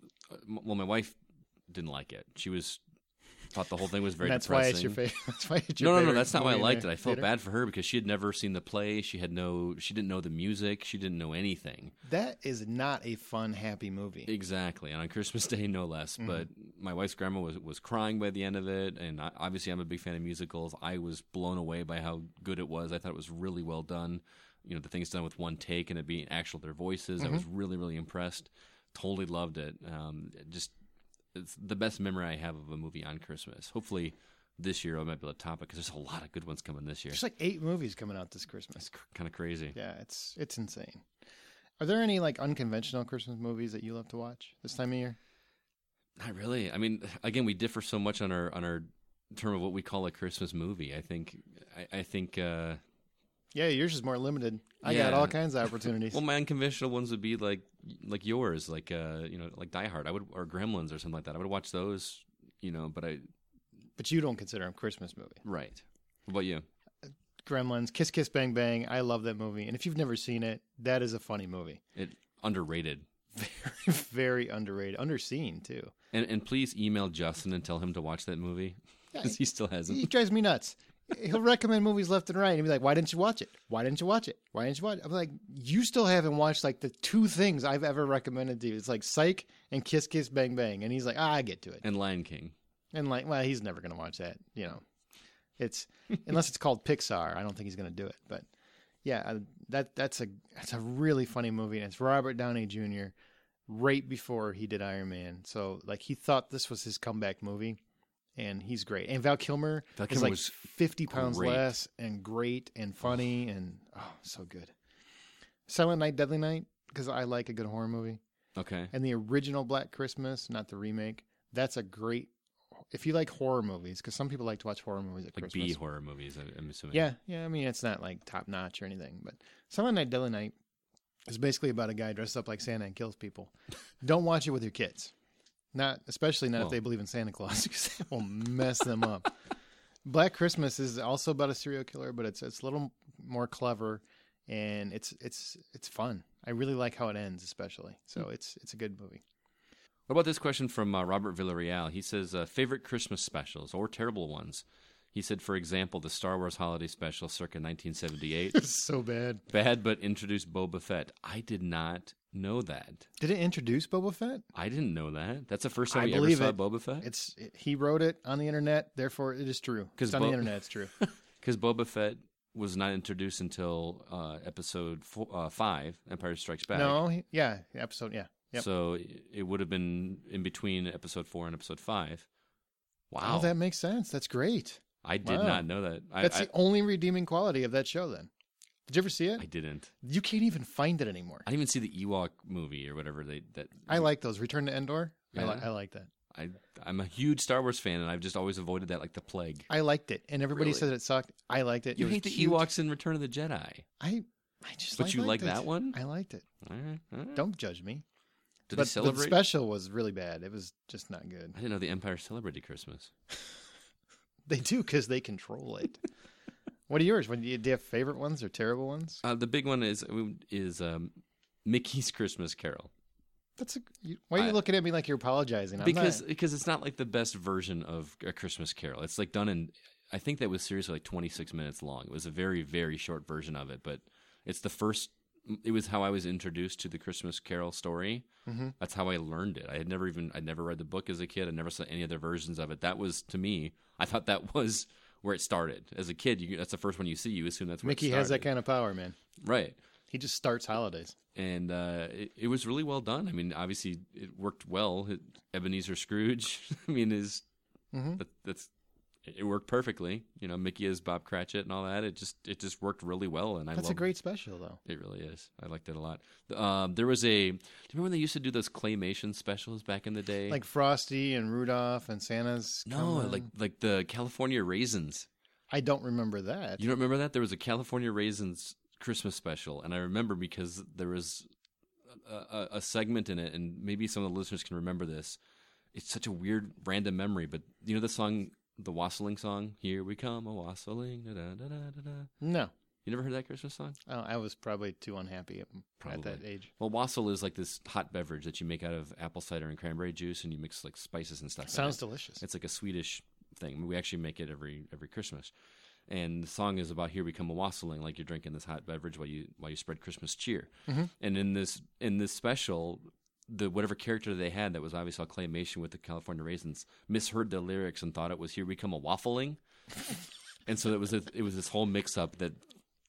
m- Well, my wife didn't like it. She was thought the whole thing was very And that's depressing. why it's your favorite. That's why it's your No, no, no. favorite That's not why I movie in liked the it. I felt theater? bad for her because she had never seen the play. She had no. She didn't know the music. She didn't know anything. That is not a fun, happy movie. Exactly, and on Christmas Day, no less. Mm-hmm. But my wife's grandma was was crying by the end of it, and I, obviously, I'm a big fan of musicals. I was blown away by how good it was. I thought it was really well done. You know, the things done with one take and it being actual their voices. Mm-hmm. I was really, really impressed. Totally loved it. Um, just it's the best memory I have of a movie on Christmas. Hopefully, this year I might be able to top it because there's a lot of good ones coming this year. There's like eight movies coming out this Christmas. It's kind of crazy. Yeah, it's it's insane. Are there any like unconventional Christmas movies that you love to watch this time of year? Not really. I mean, again, we differ so much on our on our term of what we call a Christmas movie. I think, I, I think. Uh, Yeah, yours is more limited. I Yeah. got all kinds of opportunities. well, my unconventional ones would be like like yours, like uh, you know, like Die Hard. I would or Gremlins or something like that. I would watch those, you know. But I But you don't consider them a Christmas movie. right. What about you? Gremlins, Kiss Kiss Bang Bang. I love that movie. And if you've never seen it, that is a funny movie. It underrated. Very, very underrated. Underseen, too. And and please email Justin and tell him to watch that movie Yeah, because he still hasn't. He drives me nuts. He'll recommend movies left and right and be like, why didn't you watch it? Why didn't you watch it? Why didn't you watch it? I'm like, you still haven't watched like the two things I've ever recommended to you. It's like Psych and Kiss Kiss Bang Bang. And he's like, ah, I get to it. And Lion King. And like, well, he's never going to watch that, you know. It's unless it's called Pixar, I don't think he's going to do it. But yeah, uh, that that's a that's a really funny movie, and it's Robert Downey Junior right before he did Iron Man. So like he thought this was his comeback movie, and he's great. And Val Kilmer Val is Kilmer like was fifty pounds great. less and great and funny and oh, so good. Silent Night, Deadly Night, because I like a good horror movie. Okay. And the original Black Christmas, not the remake. That's a great. If you like horror movies, because some people like to watch horror movies at Like Christmas. B horror movies, I- I'm assuming. Yeah, yeah. I mean, it's not like top notch or anything, but Silent Night, Deadly Night is basically about a guy dressed up like Santa and kills people. Don't watch it with your kids. Not especially not Well. if they believe in Santa Claus, because that will mess them up. Black Christmas is also about a serial killer, but it's it's a little more clever and it's it's it's fun. I really like how it ends, especially. So it's it's a good movie. What about this question from uh, Robert Villarreal? He says, uh, favorite Christmas specials or terrible ones. He said, for example, the Star Wars Holiday Special circa nineteen seventy-eight. It's so bad. Bad, but introduced Boba Fett. I did not know that. Did it introduce Boba Fett? I didn't know that. That's the first time I we ever believe saw it. Boba Fett? It's it, he wrote it on the internet, therefore it is true. 'Cause It's on Bo- the internet, it's true. Because Boba Fett was not introduced until uh, episode four, uh, five, Empire Strikes Back. No, he, yeah, episode, yeah. Yep. So it- it would have been in between episode four and episode five. Wow. Oh, that makes sense. That's great. I did wow. not know that. I, That's I, the only redeeming quality of that show, then. Did you ever see it? I didn't. You can't even find it anymore. I didn't even see the Ewok movie or whatever they that. I like those. Return to Endor. I, Yeah. li- I like that. I I'm a huge Star Wars fan, and I've just always avoided that like the plague. I liked it, and everybody Really? said it sucked. I liked it. You It was hate the cute. Ewoks in Return of the Jedi, I, I just. but you like liked that it. one. I liked it. All right, all right. Don't judge me. Did but they celebrate? the special was really bad. It was just not good. I didn't know the Empire celebrated Christmas. They do because they control it. What are yours? What, do you do you have favorite ones or terrible ones? Uh, the big one is is um, Mickey's Christmas Carol. That's a. You, why are you I- looking at me like you're apologizing? I'm because not. because it's not like the best version of a Christmas Carol. It's like done in, I think that was seriously like twenty-six minutes long. It was a very very short version of it, but it's the first it was how I was introduced to the Christmas Carol story. Mm-hmm. That's how I learned it. I had never even I'd never read the book as a kid. I never saw any other versions of it. That was to me. I thought that was where it started. As a kid, you, that's the first one you see. You assume that's where Mickey it has that started. kind of power, man. Right. He just starts holidays. And uh, it, it was really well done. I mean, obviously, it worked well. It, Ebenezer Scrooge, I mean, is Mm-hmm. that, that's it worked perfectly. You know, Mickey as Bob Cratchit and all that. It just it just worked really well. And I That's love a great special, though. It really is. I liked it a lot. Um, there was a. Do you remember when they used to do those claymation specials back in the day? Like Frosty and Rudolph and Santa's. no, coming. like like the California Raisins. I don't remember that. You don't remember that? There was a California Raisins Christmas special, and I remember because there was a, a, a segment in it, and maybe some of the listeners can remember this. It's such a weird, random memory, but you know the song, the wassailing song? Here we come, a wassailing, da da da da da. No. You never heard that Christmas song? Oh, I was probably too unhappy at, Probably. at that age. Well, wassail is like this hot beverage that you make out of apple cider and cranberry juice, and you mix like spices and stuff. in Sounds it. delicious. It's like a Swedish thing. We actually make it every every Christmas. And the song is about here we come a wassailing, like you're drinking this hot beverage while you while you spread Christmas cheer. Mm-hmm. And in this in this special, the whatever character they had that was obviously all claymation with the California Raisins misheard the lyrics and thought it was here we come a waffling. And so it was a, it was this whole mix up that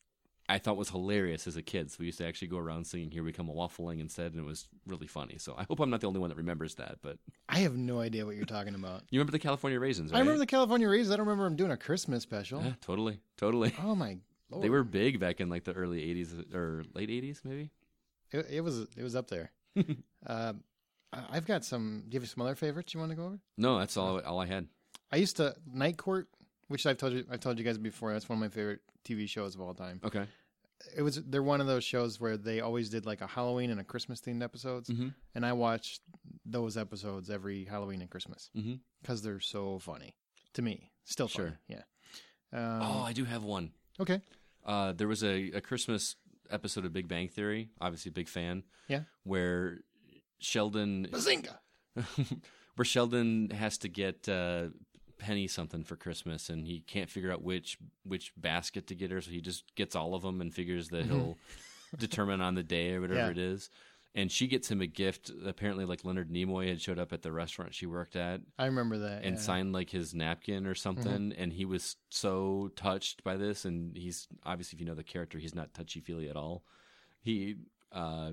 I thought was hilarious as a kid. So we used to actually go around singing here we come a waffling instead, and it was really funny. So I hope I'm not the only one that remembers that, but I have no idea what you're talking about. you remember the California Raisins, right? I remember the California Raisins. I don't remember them doing a Christmas special. Yeah, totally. Totally. Oh, my Lord. They were big back in like the early eighties or late eighties, maybe. It, it was it was up there. um, I- I've got some. Do you have some other favorites you want to go over? No, that's all. All I had. I used to Night Court, which I've told you. I've told you guys before. That's one of my favorite T V shows of all time. Okay. It was. They're one of those shows where they always did like a Halloween and a Christmas themed episodes, Mm-hmm. and I watched those episodes every Halloween and Christmas Mm-hmm. because they're so funny to me. Still funny. Sure. Yeah. Um, oh, I do have one. okay. Uh, there was a, a Christmas episode of Big Bang Theory. Obviously, a big fan. Yeah. Where Sheldon, Bazinga. where Sheldon has to get uh, Penny something for Christmas, and he can't figure out which which basket to get her, so he just gets all of them and figures that he'll determine on the day or whatever Yeah. it is. And she gets him a gift. Apparently, like Leonard Nimoy had showed up at the restaurant she worked at I remember that. and yeah. signed like his napkin or something. And he was so touched by this. And he's obviously, if you know the character, he's not touchy feely at all. He uh,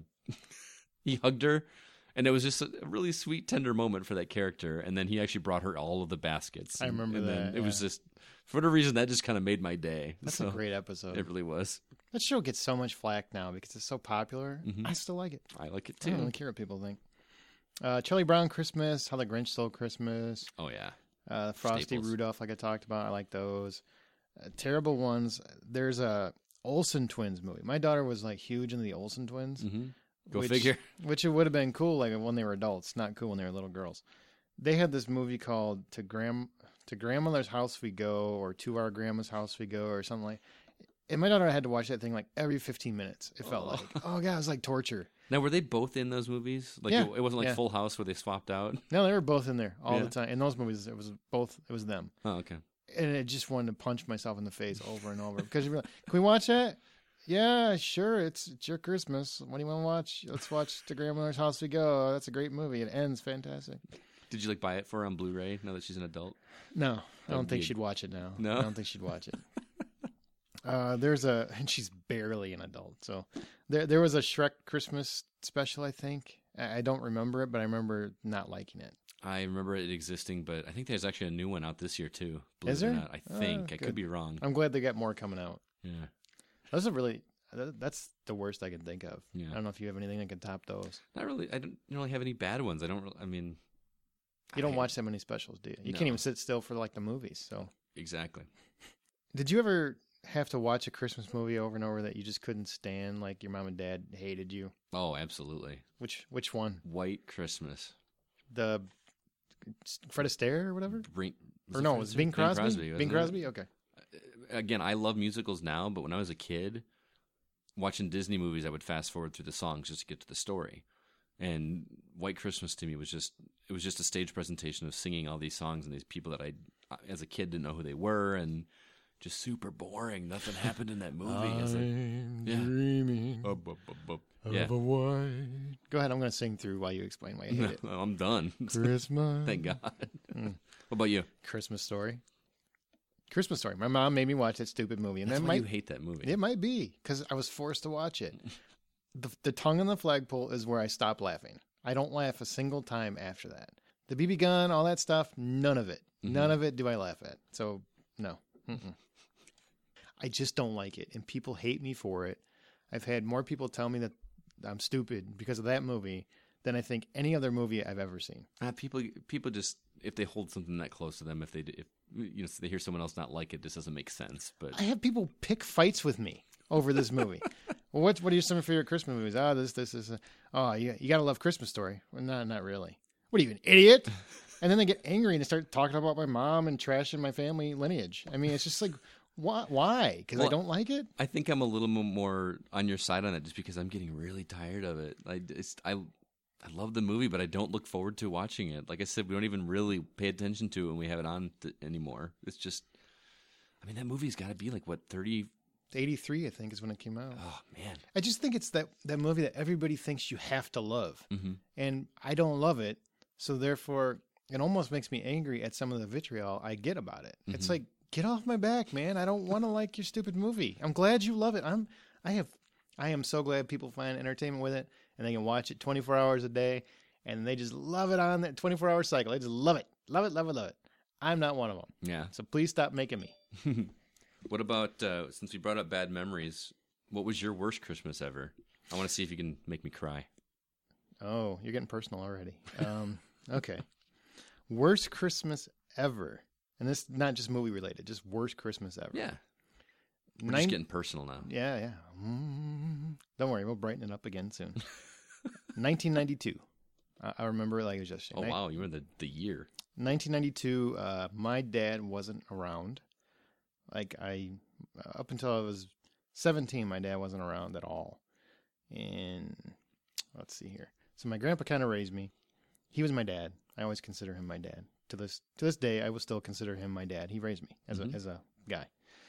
he hugged her, and it was just a really sweet, tender moment for that character. And then he actually brought her all of the baskets. I And- remember and then that, It was yeah. just for whatever reason that just kind of made my day. That's So a great episode. It really was. That show gets so much flack now because it's so popular. Mhm. I still like it. I like it I don't too. really care what people think. Uh, Charlie Brown Christmas, How the Grinch Stole Christmas, Oh yeah. uh, Frosty Staples. Rudolph, like I talked about. I like those. Uh, terrible ones. There's a Olsen Twins movie. My daughter was like huge into the Olsen Twins. hmm Go which, figure. Which it would have been cool like when they were adults. Not cool when they were little girls. They had this movie called "To Grand To Grandmother's House We Go" or "To Our Grandma's House We Go" or something like. And my daughter had to watch that thing like every fifteen minutes. It felt Oh. like, oh god, it was like torture. Now, were they both in those movies? Like Yeah. it, it wasn't like Yeah. Full House where they swapped out. No, they were both in there all Yeah. the time. In those movies, it was both. It was them, Oh, okay. and it just wanted to punch myself in the face over and over because you're like, "Can we watch that?" Yeah, sure. It's it's your Christmas. What do you want to watch? Let's watch "To Grandmother's House We Go." That's a great movie. It ends fantastic. Did you like buy it for her on Blu-ray now that she's an adult? No, I That don't would think be- she'd watch it now. No? I don't think she'd watch it. uh, there's a, and she's barely an adult. So there, there was a Shrek Christmas special. I think I, I don't remember it, but I remember not liking it. I remember it existing, but I think there's actually a new one out this year too. Believe Is it or there? not. I Oh, think I good. could be wrong. I'm glad they got more coming out. Yeah, Those are really. that- That's the worst I can think of. yeah. I don't know if you have anything that can top those. Not really. I don't really have any bad ones. I don't. Really, I mean, You don't I- watch that many specials, do you? You No. can't even sit still for like the movies. So, exactly. did you ever have to watch a Christmas movie over and over that you just couldn't stand? Like your mom and dad hated you. Oh, absolutely. Which which one? White Christmas. The Fred Astaire or whatever? Bring, Or no, it was Bing Crosby. wasn't Bing it? Crosby. Okay. Again, I love musicals now, but when I was a kid, watching Disney movies, I would fast forward through the songs just to get to the story. And White Christmas to me was just it was just a stage presentation of singing all these songs and these people that I, as a kid, didn't know who they were, and just super boring. Nothing happened in that movie. It's like, I'm yeah. dreaming Up, up, up, up. of Yeah. a white. Go ahead. I'm going to sing through while you explain why you hate it. I'm done. Christmas. Thank God. Mm. What about you? Christmas Story. Christmas Story. My mom made me watch that stupid movie, and That's that why might you hate that movie. it might be because I was forced to watch it. the The tongue on the flagpole is where I stop laughing. I don't laugh a single time after that. The B B gun, all that stuff, none of it. Mhm. None of it do I laugh at. So no, Mm-mm. I just don't like it, and people hate me for it. I've had more people tell me that I'm stupid because of that movie than I think any other movie I've ever seen. Uh, people, people just if they hold something that close to them, if they if you know they hear someone else not like it, this doesn't make sense. But I have people pick fights with me over this movie. Well, what what are your some of your favorite Christmas movies? Oh, this this is. Uh, oh, you you gotta love Christmas Story. Well, no, not really. What are you, an idiot? And then they get angry and they start talking about my mom and trashing my family lineage. I mean, it's just like, why? Why? Because Well, I don't like it. I think I'm a little mo- more on your side on it, just because I'm getting really tired of it. I it's, I I love the movie, but I don't look forward to watching it. Like I said, we don't even really pay attention to it when we have it on t- anymore. It's just, I mean, that movie's got to be like what thirty. eighty-three, I think, is when it came out. Oh man. I just think it's that that movie that everybody thinks you have to love, Mm-hmm. and I don't love it. So therefore, it almost makes me angry at some of the vitriol I get about it. It's Mhm. like, get off my back, man. I don't want to like your stupid movie. I'm glad you love it. I'm I have I am so glad people find entertainment with it and they can watch it twenty-four hours a day and they just love it on that twenty-four hour cycle. They just love it. Love it, love it, love it. I'm not one of them. Yeah. So please stop making me. What about uh, since we brought up bad memories? What was your worst Christmas ever? I want to see if you can make me cry. Oh, you're getting personal already. Um, okay. Worst Christmas ever. And this is not just movie related, just worst Christmas ever. Yeah. We're Nine- just getting personal now. Yeah, yeah. Mm, don't worry, we'll brighten it up again soon. nineteen ninety-two. I, I remember it like it was just. Oh wow, you were the the year. nineteen ninety-two. Uh, my dad wasn't around. Like I, up until I was seventeen, my dad wasn't around at all. And let's see here. So my grandpa kind of raised me. He was my dad. I always consider him my dad. To this to this day, I will still consider him my dad. He raised me as Mhm. a as a guy.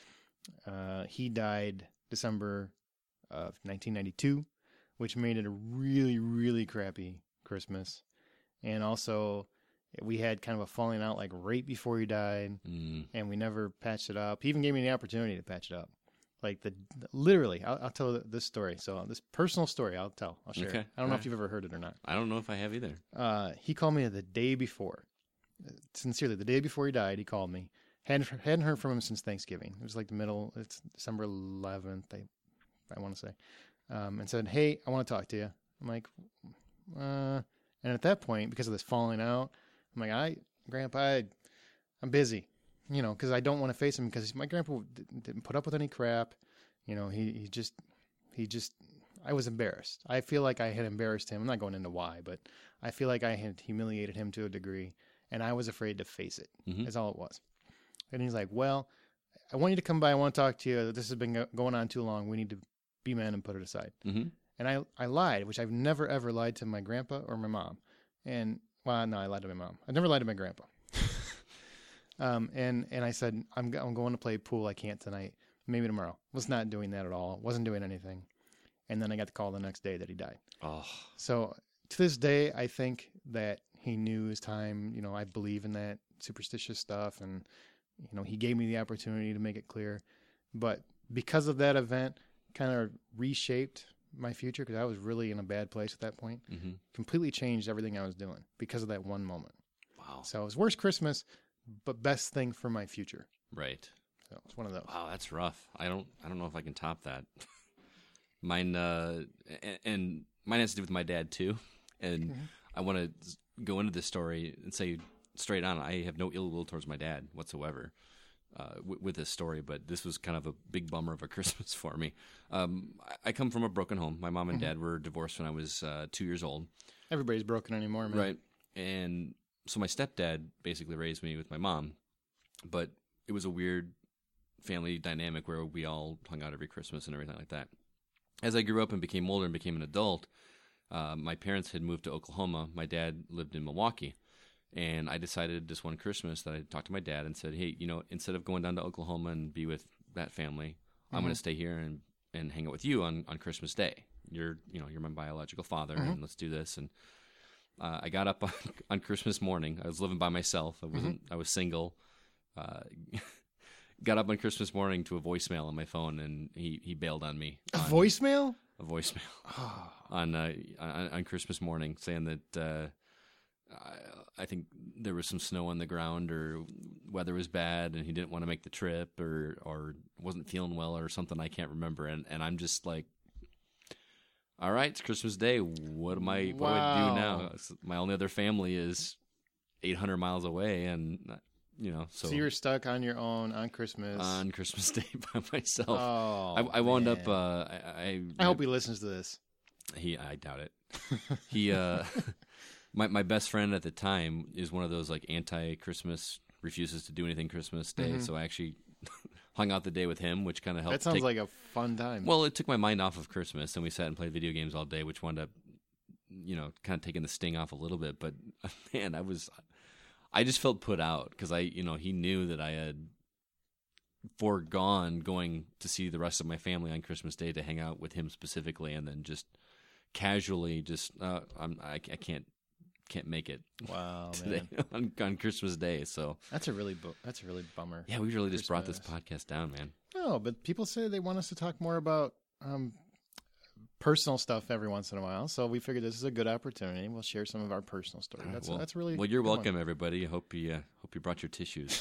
Uh, he died December of nineteen ninety-two, which made it a really, really crappy Christmas. And also, we had kind of a falling out like right before he died, Mm. and we never patched it up. He even gave me the opportunity to patch it up. Like the literally, I'll, I'll tell this story. So this personal story, I'll tell. I'll share. Okay. it. I don't know All if you've ever heard it or not. I don't know if I have either. Uh, he called me the day before. Sincerely, the day before he died, he called me. Hadn't hadn't heard from him since Thanksgiving. It was like the middle. It's December eleventh. I I want to say, um, and said, "Hey, I want to talk to you." I'm like, uh, and at that point, because of this falling out, I'm like, "I, Grandpa, I, I'm busy," you know, because I don't want to face him because my grandpa didn't didn't put up with any crap. You know, he he just he just. I was embarrassed. I feel like I had embarrassed him. I'm not going into why, but I feel like I had humiliated him to a degree, and I was afraid to face it. Mhm. That's all it was. And he's like, "Well, I want you to come by. I want to talk to you. This has been go- going on too long. We need to be men and put it aside." Mm-hmm. And I, I lied, which I've never ever lied to my grandpa or my mom. And well, no, I lied to my mom. I never lied to my grandpa. um, and and I said, I'm go- I'm going to play pool. I can't tonight. Maybe tomorrow. Was not doing that at all. Wasn't doing anything. And then I got the call the next day that he died. Oh. So to this day, I think that he knew his time. You know, I believe in that superstitious stuff, and you know, he gave me the opportunity to make it clear. But because of that event, kind of reshaped my future because I was really in a bad place at that point. Mm-hmm. Completely changed everything I was doing because of that one moment. Wow. So it was worst Christmas, but best thing for my future. Right. So it's one of those. Wow, that's rough. I don't. I don't know if I can top that. Mine uh, and, and mine has to do with my dad too, and Mhm. I want to go into this story and say straight on, I have no ill will towards my dad whatsoever uh, w- with this story. But this was kind of a big bummer of a Christmas for me. Um, I, I come from a broken home. My mom and dad were divorced when I was uh, two years old. Everybody's broken anymore, man. Right. And so my stepdad basically raised me with my mom, but it was a weird family dynamic where we all hung out every Christmas and everything like that. As I grew up and became older and became an adult, uh, my parents had moved to Oklahoma. My dad lived in Milwaukee. And I decided this one Christmas that I talked to my dad and said, hey, you know, instead of going down to Oklahoma and be with that family, mm-hmm. I'm going to stay here and, and hang out with you on, on Christmas Day. You're, you know, you're my biological father, mm-hmm. and let's do this. And uh, I got up on, on Christmas morning. I was living by myself. I wasn't. Mm-hmm. I was single. Uh, got up on Christmas morning to a voicemail on my phone, and he, he bailed on me. A on, voicemail? A voicemail oh. on, uh, on on Christmas morning, saying that uh, I, I think there was some snow on the ground, or weather was bad, and he didn't want to make the trip, or or wasn't feeling well, or something I can't remember. And, and I'm just like, all right, it's Christmas Day. What am I? What wow. do I do now? My only other family is eight hundred miles away, and you know, so, so you're stuck on your own on Christmas on Christmas Day by myself. Oh, I, I wound man. up. Uh, I, I I hope he listens to this. He, I doubt it. he, uh, my my best friend at the time is one of those like anti-Christmas, refuses to do anything Christmas Day. Mm-hmm. So I actually hung out the day with him, which kind of helped. That sounds take, like a fun time. Well, it took my mind off of Christmas, and we sat and played video games all day, which wound up, you know, kind of taking the sting off a little bit. But man, I was, I just felt put out because I, you know, he knew that I had foregone going to see the rest of my family on Christmas Day to hang out with him specifically, and then just casually, just uh, I'm, I, I can't. Can't make it. Wow, today on, on Christmas Day. So that's a really bu- that's a really bummer. Yeah, we really just Christmas. brought this podcast down, man. No, but people say they want us to talk more about um, personal stuff every once in a while. So we figured this is a good opportunity. We'll share some of our personal stories. That's well, that's really well. You're welcome, one. everybody. I hope you uh, hope you brought your tissues.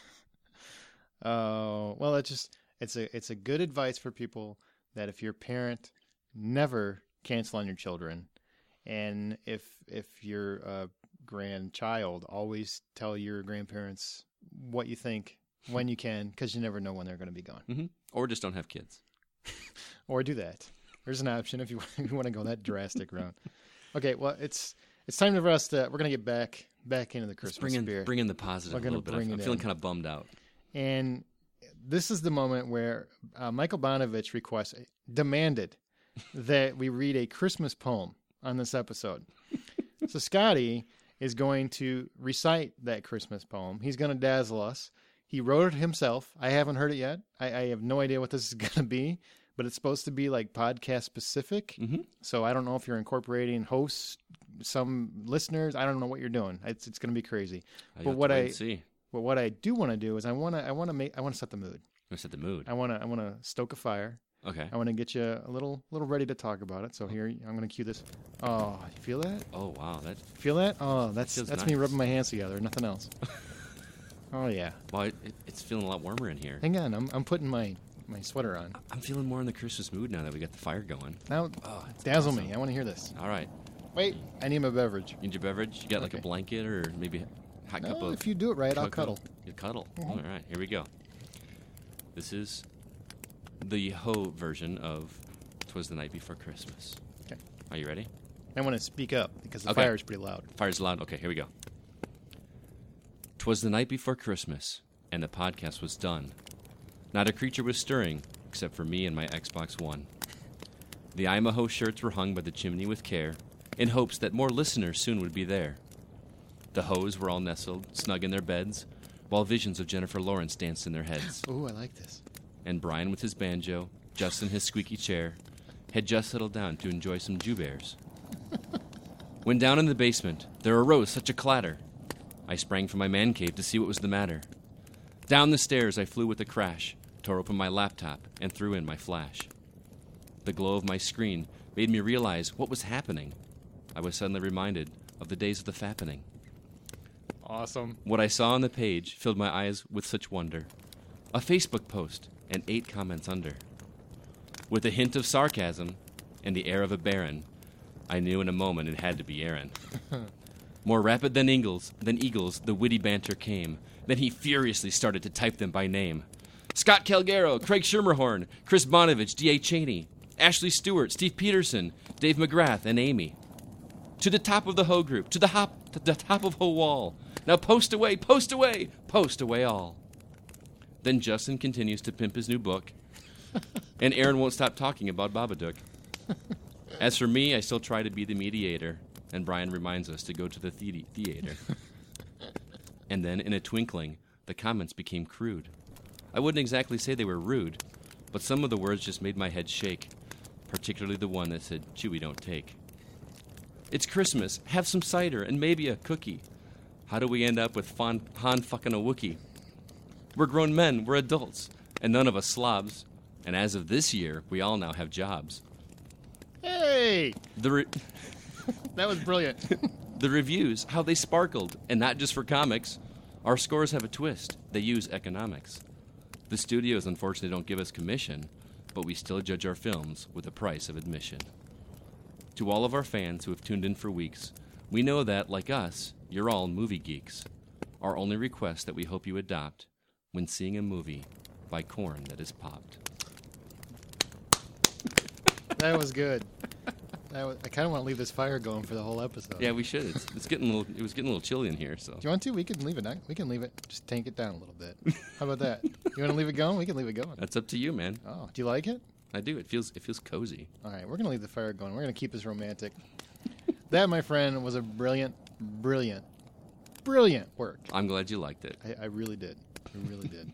Oh uh, well, it's just it's a it's a good advice for people that if you're a parent, never cancel on your children. And if if you're a grandchild, always tell your grandparents what you think when you can, because you never know when they're going to be gone. Mm-hmm. Or just don't have kids. Or do that. There's an option if you, if you want to go that drastic route. Okay, well, it's it's time for us to, we're going to get back back into the Christmas bring in, spirit. Bring in the positive we're a little bit. I'm, I'm feeling kind of bummed out. And this is the moment where uh, Michael Bonovich requests, demanded that we read a Christmas poem on this episode. So Scotty is going to recite that Christmas poem. He's going to dazzle us. He wrote it himself. I haven't heard it yet. I, I have no idea what this is going to be, but it's supposed to be like podcast specific. Mm-hmm. So I don't know if you're incorporating hosts, some listeners. I don't know what you're doing. It's it's going to be crazy. I but what I see. But what I do want to do is I want to I want to make I want to set the mood. I set the mood. I want to I want to stoke a fire. Okay. I want to get you a little little ready to talk about it. So here, I'm going to cue this. Oh, you feel that? Oh, wow. That Feel that? Oh, that's feels that's nice. me rubbing my hands together, nothing else. Oh, yeah. Well, it, it, it's feeling a lot warmer in here. Hang on, I'm I'm putting my, my sweater on. I'm feeling more in the Christmas mood now that we got the fire going. Now, Oh, it's dazzle awesome. me. I want to hear this. All right. Wait, I need my beverage. You need your beverage? You got like Okay. a blanket or maybe a hot cup No, of... if you do it right, I'll cocoa? cuddle. You cuddle. Mhm. All right, here we go. This is the Ho version of "'Twas the Night Before Christmas." Okay. Are you ready? I want to speak up because the Okay. fire is pretty loud. Fire's loud. Okay, here we go. "'Twas the night before Christmas, and the podcast was done. Not a creature was stirring, except for me and my Xbox One. The I'm a Ho shirts were hung by the chimney with care, in hopes that more listeners soon would be there. The Hoes were all nestled, snug in their beds, while visions of Jennifer Lawrence danced in their heads. Ooh, I like this. And Brian with his banjo, Justin his squeaky chair, had just settled down to enjoy some Jew bears. When down in the basement, there arose such a clatter. I sprang from my man cave to see what was the matter. Down the stairs I flew with a crash, tore open my laptop, and threw in my flash. The glow of my screen made me realize what was happening. I was suddenly reminded of the days of the fappening. Awesome. What I saw on the page filled my eyes with such wonder. A Facebook post and eight comments under. With a hint of sarcasm and the air of a baron, I knew in a moment it had to be Aaron. More rapid than eagles, than eagles, the witty banter came. Then he furiously started to type them by name. Scott Calgaro, Craig Schermerhorn, Chris Bonovich, D A Cheney, Ashley Stewart, Steve Peterson, Dave McGrath, and Amy. To the top of the Ho group, to the hop, to the top of Ho wall. Now post away, post away, post away all. Then Justin continues to pimp his new book, and Aaron won't stop talking about Babadook. As for me, I still try to be the mediator, and Brian reminds us to go to the the- theater. And then, in a twinkling, the comments became crude. I wouldn't exactly say they were rude, but some of the words just made my head shake, particularly the one that said, Chewy don't take. It's Christmas. Have some cider and maybe a cookie. How do we end up with Fon- Han fucking a Wookiee? We're grown men, we're adults, and none of us slobs. And as of this year, we all now have jobs. Hey! The re- That was brilliant. the reviews, how they sparkled, and not just for comics. Our scores have a twist. They use economics. The studios unfortunately don't give us commission, but we still judge our films with the price of admission. To all of our fans who have tuned in for weeks, we know that, like us, you're all movie geeks. Our only request that we hope you adopt when seeing a movie by corn that is popped. That was good. That was, I kind of want to leave this fire going for the whole episode. Yeah, we should. It's, it's getting a little. It was getting a little chilly in here. So, Do you want to? We can leave it. We can leave it. Just tank it down a little bit. How about that? You want to leave it going? We can leave it going. that's up to you, man. Oh, do you like it? I do. It feels. It feels cozy. All right, we're gonna leave the fire going. We're gonna keep this romantic. That, my friend, was a brilliant, brilliant, brilliant work. I'm glad you liked it. I, I really did. I really did.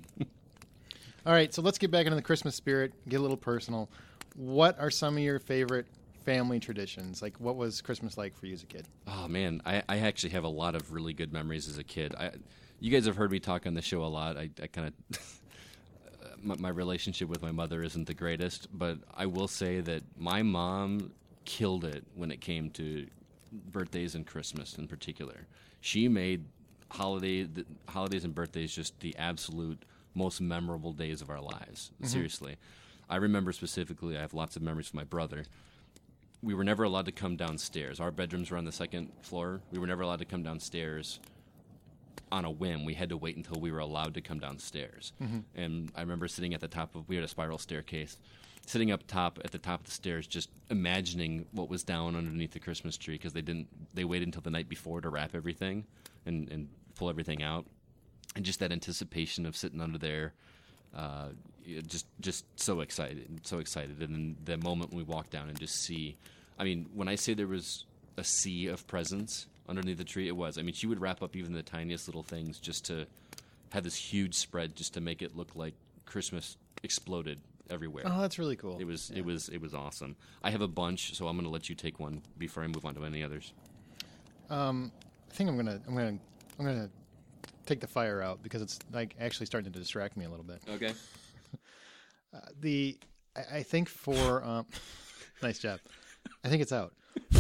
All right, so let's get back into the Christmas spirit. Get a little personal. What are some of your favorite family traditions? Like, what was Christmas like for you as a kid? Oh man, I, I actually have a lot of really good memories as a kid. I, you guys have heard me talk on the show a lot. I, I kind of my, my relationship with my mother isn't the greatest, but I will say that my mom killed it when it came to birthdays and Christmas in particular. She made holiday the, holidays and birthdays just the absolute most memorable days of our lives. Mm-hmm. Seriously. I remember specifically, I have lots of memories with my brother. We were never allowed to come downstairs. Our bedrooms were on the second floor. We were never allowed to come downstairs on a whim. We had to wait until we were allowed to come downstairs. Mm-hmm. And I remember sitting at the top of, we had a spiral staircase, sitting up top at the top of the stairs, just imagining what was down underneath the Christmas tree, because they didn't, they waited until the night before to wrap everything and, and pull everything out. And just that anticipation of sitting under there, uh, just just so excited, so excited. And then the moment when we walk down and just see, I mean, when I say there was a sea of presents underneath the tree, it was. I mean, she would wrap up even the tiniest little things just to have this huge spread, just to make it look like Christmas exploded everywhere. Oh, that's really cool. It was, Yeah. it was, it was awesome. I have a bunch, so I'm going to let you take one before I move on to any others. Um, I think I'm gonna, I'm gonna, I'm gonna take the fire out because it's like actually starting to distract me a little bit. Okay. Uh, the, I, I think for, um, nice job. I think it's out.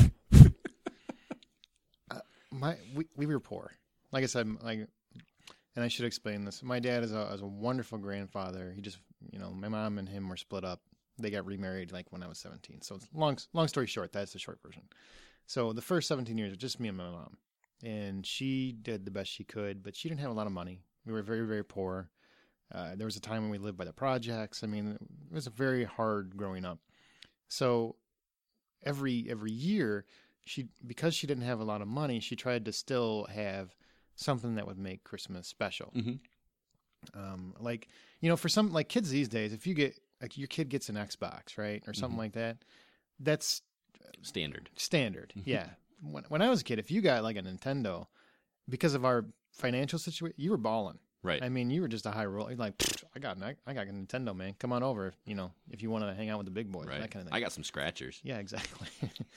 uh, my, we, we were poor. Like I said, like, and I should explain this. My dad is a, is a wonderful grandfather. He just, you know, my mom and him were split up. They got remarried like when I was seventeen. So it's long, long story short, that's the short version. So the first seventeen years were just me and my mom. And she did the best she could, but she didn't have a lot of money. We were very, very poor. Uh, there was a time when we lived by the projects. I mean, it was very hard growing up. So every every year, she because she didn't have a lot of money, she tried to still have something that would make Christmas special. Mm-hmm. Um, like, you know, for some, like kids these days, if you get, like your kid gets an Xbox, right, or something Mm-hmm. like that, that's Standard. standard. Mm-hmm. Yeah. When, when I was a kid, if you got like a Nintendo, because of our financial situation, you were balling. Right. I mean, you were just a high roll. You're like, I got, an, I got a Nintendo, man. Come on over. You know, if you want to hang out with the big boys, Right. that kind of thing. I got some scratchers. Yeah, exactly.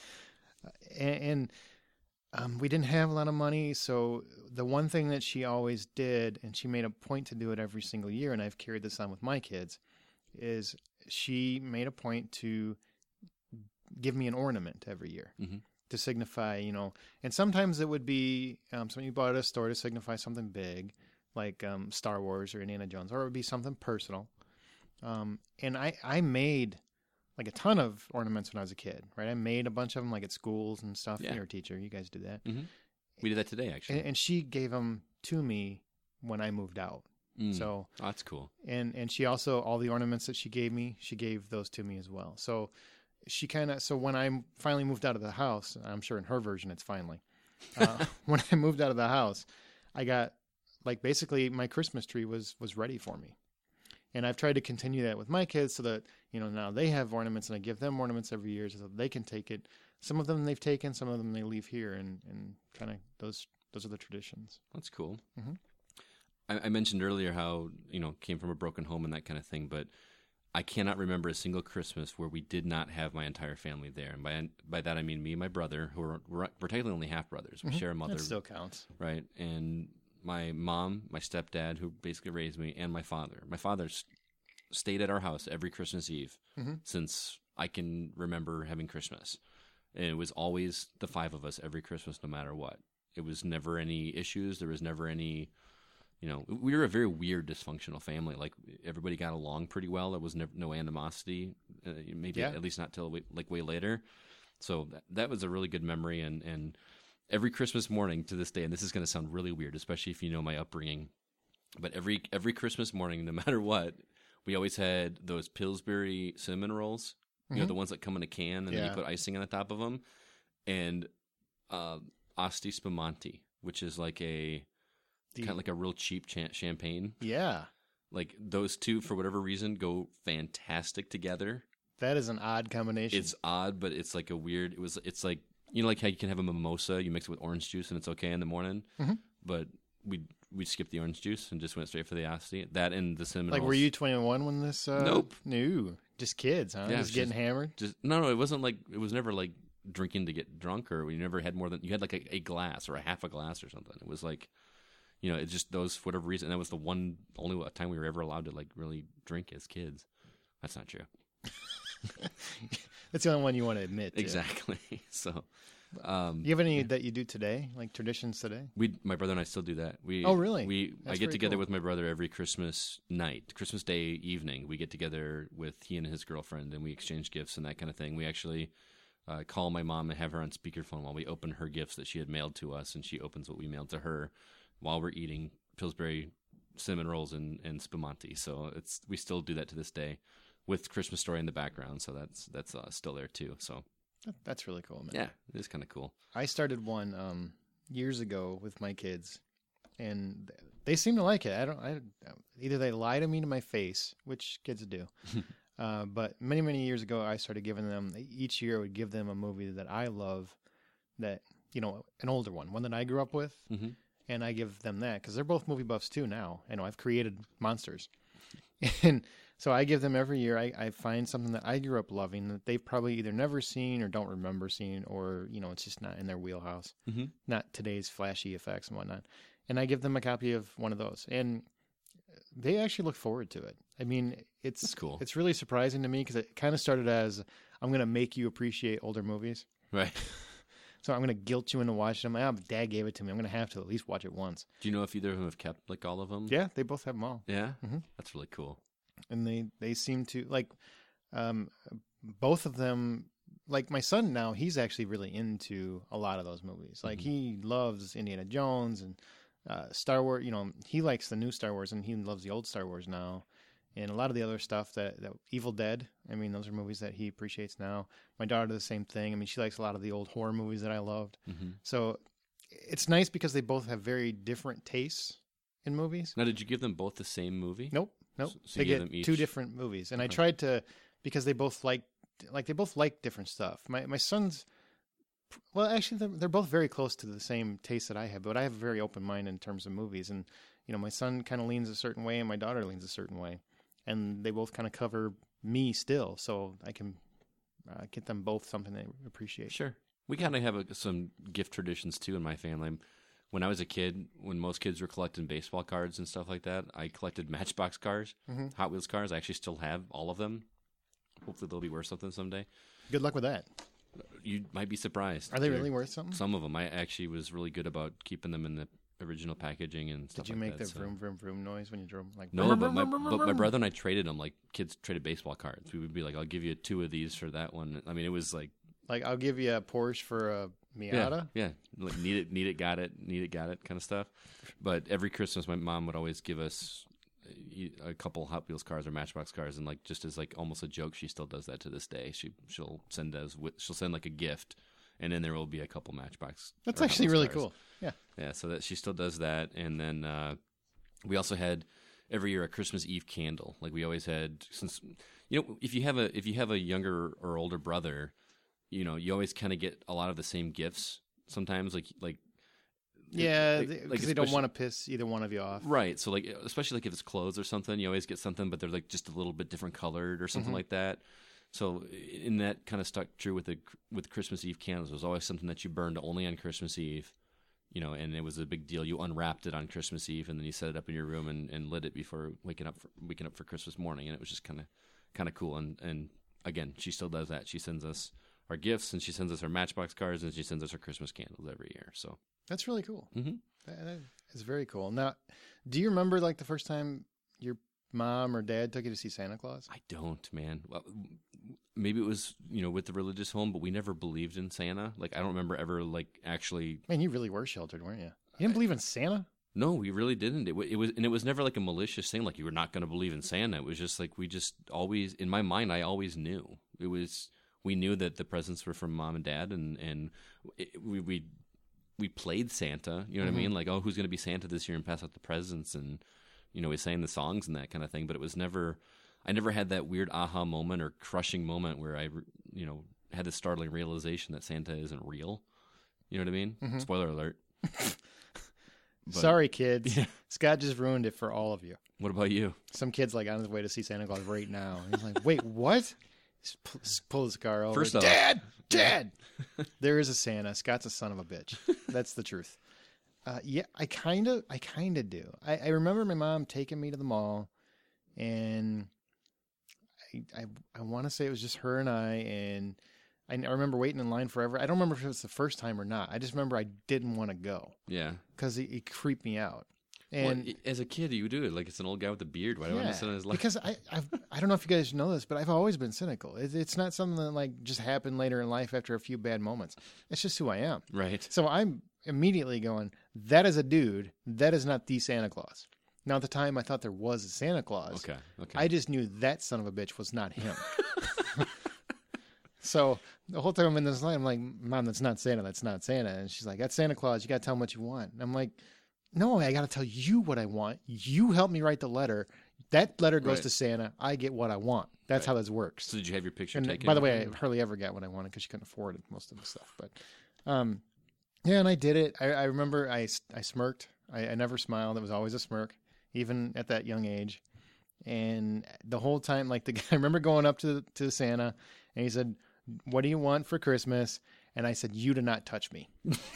and and um, we didn't have a lot of money, so the one thing that she always did, and she made a point to do it every single year, and I've carried this on with my kids, is she made a point to give me an ornament every year. Mm-hmm. To signify, you know, and sometimes it would be um, something you bought at a store to signify something big, like um, Star Wars or Indiana Jones, or it would be something personal. Um, and I, I made like a ton of ornaments when I was a kid, right? I made a bunch of them like at schools and stuff. Yeah. You're a teacher. You guys do that. Mm-hmm. We did that today, actually. And, and she gave them to me when I moved out. Mm. So, Oh, that's cool. and, and she also, all the ornaments that she gave me, she gave those to me as well. So, she kind of, so when I finally moved out of the house, I'm sure in her version it's finally, uh, when I moved out of the house, I got like basically my Christmas tree was, was ready for me. And I've tried to continue that with my kids so that, you know, now they have ornaments and I give them ornaments every year so that they can take it. Some of them they've taken, some of them they leave here, and, and kind of those those are the traditions. That's cool. Mhm. I, I mentioned earlier how, you know, came from a broken home and that kind of thing, but I cannot remember a single Christmas where we did not have my entire family there. And by by that I mean me and my brother, who are we're, we're technically only half brothers. We share a mother, That still counts. right? And my mom, my stepdad, who basically raised me, and my father. My father s- stayed at our house every Christmas Eve Mhm. since I can remember having Christmas. And it was always the five of us every Christmas, no matter what. It was never any issues. There was never any, you know, we were a very weird, dysfunctional family. Like, everybody got along pretty well. There was never, no animosity, uh, maybe Yeah. at least not till way, like way later. So that, that was a really good memory. And, and every Christmas morning to this day, and this is going to sound really weird, especially if you know my upbringing, but every every Christmas morning, no matter what, we always had those Pillsbury cinnamon rolls. You know, the ones that come in a can, and then Yeah. you put icing on the top of them, and uh, Asti Spumante, which is like a The- kind of like a real cheap cha- champagne. Yeah, Like, those two, for whatever reason, go fantastic together. that is an odd combination. It's odd, but it's like a weird. It was. It's like, you know, like how you can have a mimosa, you mix it with orange juice, and it's okay in the morning. Mhm. But we we skipped the orange juice and just went straight for the Asti. That and the cinnamon. like, were rolls. you twenty-one when this? Uh, Nope. No, just kids, huh? Yeah, just it's getting just- hammered. Just no, no. It wasn't like it was never like drinking to get drunk, or we never had more than you had like a, a glass or a half a glass or something. It was like, you know, it just those for whatever reason. That was the one only time we were ever allowed to like really drink as kids. That's not true. That's the only one you want to admit. To. Exactly. So, um, Do you have any that you do today, like traditions today? we, my brother and I still do that. We Oh, really? We I That's get very together cool. with my brother every Christmas night, Christmas Day evening. We get together with he and his girlfriend, and we exchange gifts and that kind of thing. We actually uh, call my mom and have her on speakerphone while we open her gifts that she had mailed to us, and she opens what we mailed to her while we're eating Pillsbury cinnamon rolls and, and spumante. So it's we still do that to this day with Christmas Story in the background. So that's that's uh, still there too. So That- That's really cool, man. yeah, it is kind of cool. I started one um, years ago with my kids, and th- they seem to like it. I don't. I either they lie to me to my face, which kids do. uh, but many many years ago, I started giving them each year. I would give them a movie that I love, that you know, an older one, one that I grew up with, Mhm. and I give them that because they're both movie buffs too now. I know I've created monsters, and so I give them every year. I, I find something that I grew up loving that they've probably either never seen or don't remember seeing, or you know, it's just not in their wheelhouse. Mm-hmm. Not today's flashy effects and whatnot. And I give them a copy of one of those, and they actually look forward to it. I mean, it's That's cool. It's really surprising to me because it kind of started as I'm going to make you appreciate older movies. Right. So I'm going to guilt you into watching them. Ah, but Dad gave it to me. I'm going to have to at least watch it once. Do you know if either of them have kept like all of them? Yeah, they both have them all. Yeah. Mhm. That's really cool. And they they seem to like um both of them. Like my son now, he's actually really into a lot of those movies. Like Mhm. he loves Indiana Jones and uh, Star Wars. You know, he likes the new Star Wars, and he loves the old Star Wars now. And a lot of the other stuff that, that Evil Dead. I mean, those are movies that he appreciates now. My daughter, the same thing. I mean, she likes a lot of the old horror movies that I loved. Mm-hmm. So it's nice because they both have very different tastes in movies. Now, did you give them both the same movie? Nope, nope. So- so they you give get them two each- different movies, and I Okay. tried to because they both like like they both like different stuff. My my son's well, actually, they're, they're both very close to the same taste that I have, but I have a very open mind in terms of movies, and you know, my son kind of leans a certain way, and my daughter leans a certain way, and they both kind of cover me still, so I can uh, get them both something they appreciate. Sure. We kind of have a, some gift traditions too in my family. When I was a kid, when most kids were collecting baseball cards and stuff like that, I collected Matchbox cars, Mhm. Hot Wheels cars. I actually still have all of them. Hopefully, they'll be worth something someday. Good luck with that. You might be surprised. Are they They're- really worth something? Some of them. I actually was really good about keeping them in the original packaging and stuff Did you like make that. the so- vroom vroom vroom noise when you drove? Like No, but my, but my brother and I traded them like kids traded baseball cards. We would be like, I'll give you two of these for that one. I mean, it was like, like I'll give you a Porsche for a Miata. yeah, yeah, like need it, need it, got it, need it, got it kind of stuff. But every Christmas, my mom would always give us a couple Hot Wheels cars or Matchbox cars, and like just as like almost a joke, she still does that to this day. She she'll send us she'll send like a gift, and then there will be a couple Matchbox. That's or Hot actually Wheels really cars. cool. Yeah. Yeah, so that she still does that, and then uh, we also had every year a Christmas Eve candle. Like we always had, since you know, if you have a if you have a younger or older brother, you know, you always kind of get a lot of the same gifts. Sometimes, like like Yeah, like- because like they don't especially- want to piss either one of you off. Right. So like especially like if it's clothes or something, you always get something, but they're like just a little bit different colored or something Mhm. like that. So in that kind of stuck true with the with Christmas Eve candles. It was always something that you burned only on Christmas Eve, you know, and it was a big deal. You unwrapped it on Christmas Eve and then you set it up in your room and, and lit it before waking up for, waking up for Christmas morning, and it was just kind of kind of cool. And and again, she still does that. She sends us our gifts and she sends us our Matchbox cards and she sends us our Christmas candles every year. So That's really cool. mhm. That, that is very cool. Now, do you remember like the first time your mom or dad took you to see Santa Claus? I don't, man. Well, maybe it was, you know, with the religious home, but we never believed in Santa. Like, I don't remember ever, like, actually. Man, you really were sheltered, weren't you? You didn't believe in Santa? No, we really didn't. It, wa- it was, and it was never like a malicious thing. Like, you were not going to believe in Santa. It was just like we just always, in my mind, I always knew. It was, we knew that the presents were from mom and dad, and and it, we we we played Santa. You know what Mhm. I mean? Like, oh, who's going to be Santa this year and pass out the presents, and you know, we sang the songs and that kind of thing. But it was never. I never had that weird aha moment or crushing moment where I, you know, had the startling realization that Santa isn't real. You know what I mean? Mhm. Spoiler alert. But- Sorry, kids. Yeah. Scott just ruined it for all of you. What about you? Some kid's like on his way to see Santa Claus right now. He's like, wait, what? Just pull, just pull his car over. First off- Dad! Dad! There is a Santa. Scott's a son of a bitch. That's the truth. Uh, yeah, I kind of, I kind of do. I, I remember my mom taking me to the mall, and I, I, I want to say it was just her and I, and I, I remember waiting in line forever. I don't remember if it was the first time or not. I just remember I didn't want to go Yeah. because it, it creeped me out. Well, And i- as a kid, you do it like it's an old guy with a beard. Why do I yeah, understand his life? because I I've, I don't know if you guys know this, but I've always been cynical. It, it's not something that like just happened later in life after a few bad moments. It's just who I am. Right. So I'm immediately going, that is a dude. That is not the Santa Claus. Now at the time I thought there was a Santa Claus. Okay. Okay. I just knew that son of a bitch was not him. So the whole time I'm in this line, I'm like, Mom, that's not Santa. That's not Santa. And she's like, that's Santa Claus. You got to tell him what you want. And I'm like, no, I got to tell you what I want. You help me write the letter. That letter goes Right. to Santa. I get what I want. That's Right. how this works. so did you have your picture And taken? by the way, I hardly ever got what I wanted because she couldn't afford it, most of the stuff. But um, yeah, and I did it. I, I remember I, I smirked. I, I never smiled. It was always a smirk, even at that young age. And the whole time, like the guy, I remember going up to to Santa, and he said, "What do you want for Christmas?" And I said, "You do not touch me."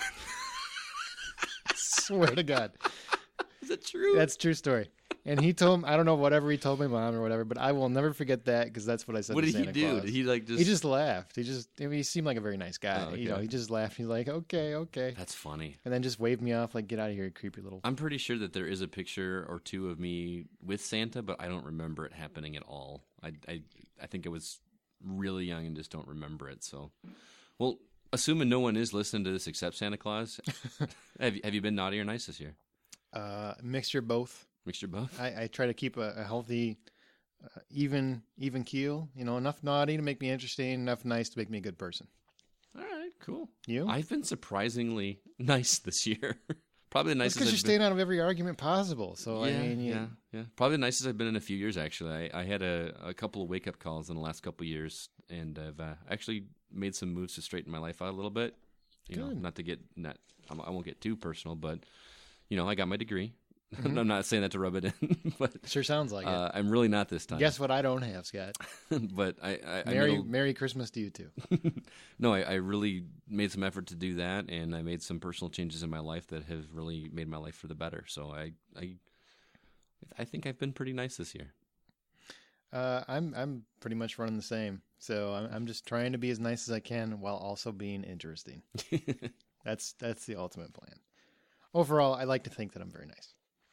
Swear to God. Is it true? That's a true story. And he told him, I don't know, whatever he told my mom or whatever, but I will never forget that because that's what I said what to did he Santa do? Claus. Did he like just? He just laughed. He just, I mean, he seemed like a very nice guy. Oh, You know, okay. he just laughed. He's like, okay, okay. That's funny. And then just waved me off, like, get out of here, you creepy little. I'm pretty sure that there is a picture or two of me with Santa, but I don't remember it happening at all. I, I, I think I was really young and just don't remember it. So, well, assuming no one is listening to this except Santa Claus, have you, have you been naughty or nice this year? Uh, mixture both. Mixture both. I, I try to keep a, a healthy, uh, even, even keel. You know, enough naughty to make me interesting, enough nice to make me a good person. All right, cool. You? I've been surprisingly nice this year. Probably the That's nicest. because you're I've staying out of every argument possible. So, been. I mean, you, yeah, yeah. Probably the nicest I've been in a few years. Actually, I, I had a, a couple of wake up calls in the last couple of years, and I've uh, actually made some moves to straighten my life out a little bit. You know, Good. not to get not I'm- I won't get too personal, but you know, I got my degree. Mhm. I'm not saying that to rub it in, but sure sounds like uh, I'm really not this it. time. Guess what I don't have, Scott? but I, I, I Merry, made a- Merry Christmas to you, too. no, I, I really made some effort to do that, and I made some personal changes in my life that have really made my life for the better. So I, I, I think I've been pretty nice this year. Uh, I'm I'm pretty much running the same. So I'm I'm just trying to be as nice as I can while also being interesting. That's that's the ultimate plan. Overall, I like to think that I'm very nice.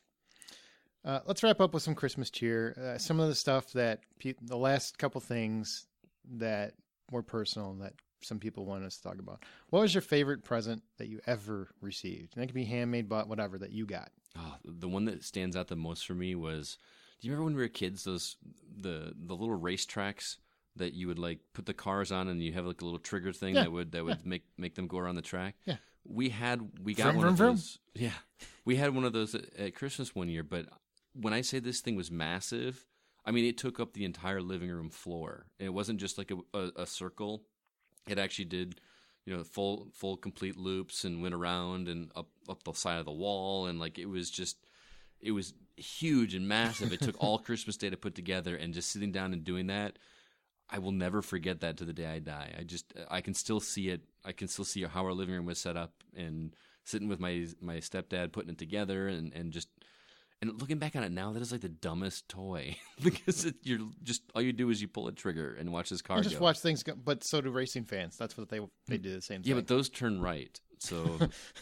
Uh, let's wrap up with some Christmas cheer. Uh, some of the stuff that pe- the last couple things that were personal that some people want us to talk about. What was your favorite present that you ever received? And it could be handmade, bought, whatever that you got. Oh, the one that stands out the most for me was, do you remember when we were kids, those the the little race tracks that you would like put the cars on, and you have like a little trigger thing Yeah, that would that would make make them go around the track? Yeah. We had we got Vroom, one vroom, of vroom. those. Yeah, we had one of those at, at Christmas one year. But when I say this thing was massive, I mean it took up the entire living room floor. And it wasn't just like a, a, a circle. It actually did, you know, full full complete loops and went around and up up the side of the wall, and like it was just it was huge and massive. It took all Christmas Day to put together, and just sitting down and doing that, I will never forget that to the day I die. I just I can still see it. I can still see how our living room was set up, and sitting with my my stepdad putting it together, and, and just and looking back on it now, that is like the dumbest toy because it, you're just all you do is you pull a trigger and watch this car You just go. watch things go, but so do racing fans. That's what they they do the same thing. Yeah, but those turn right, so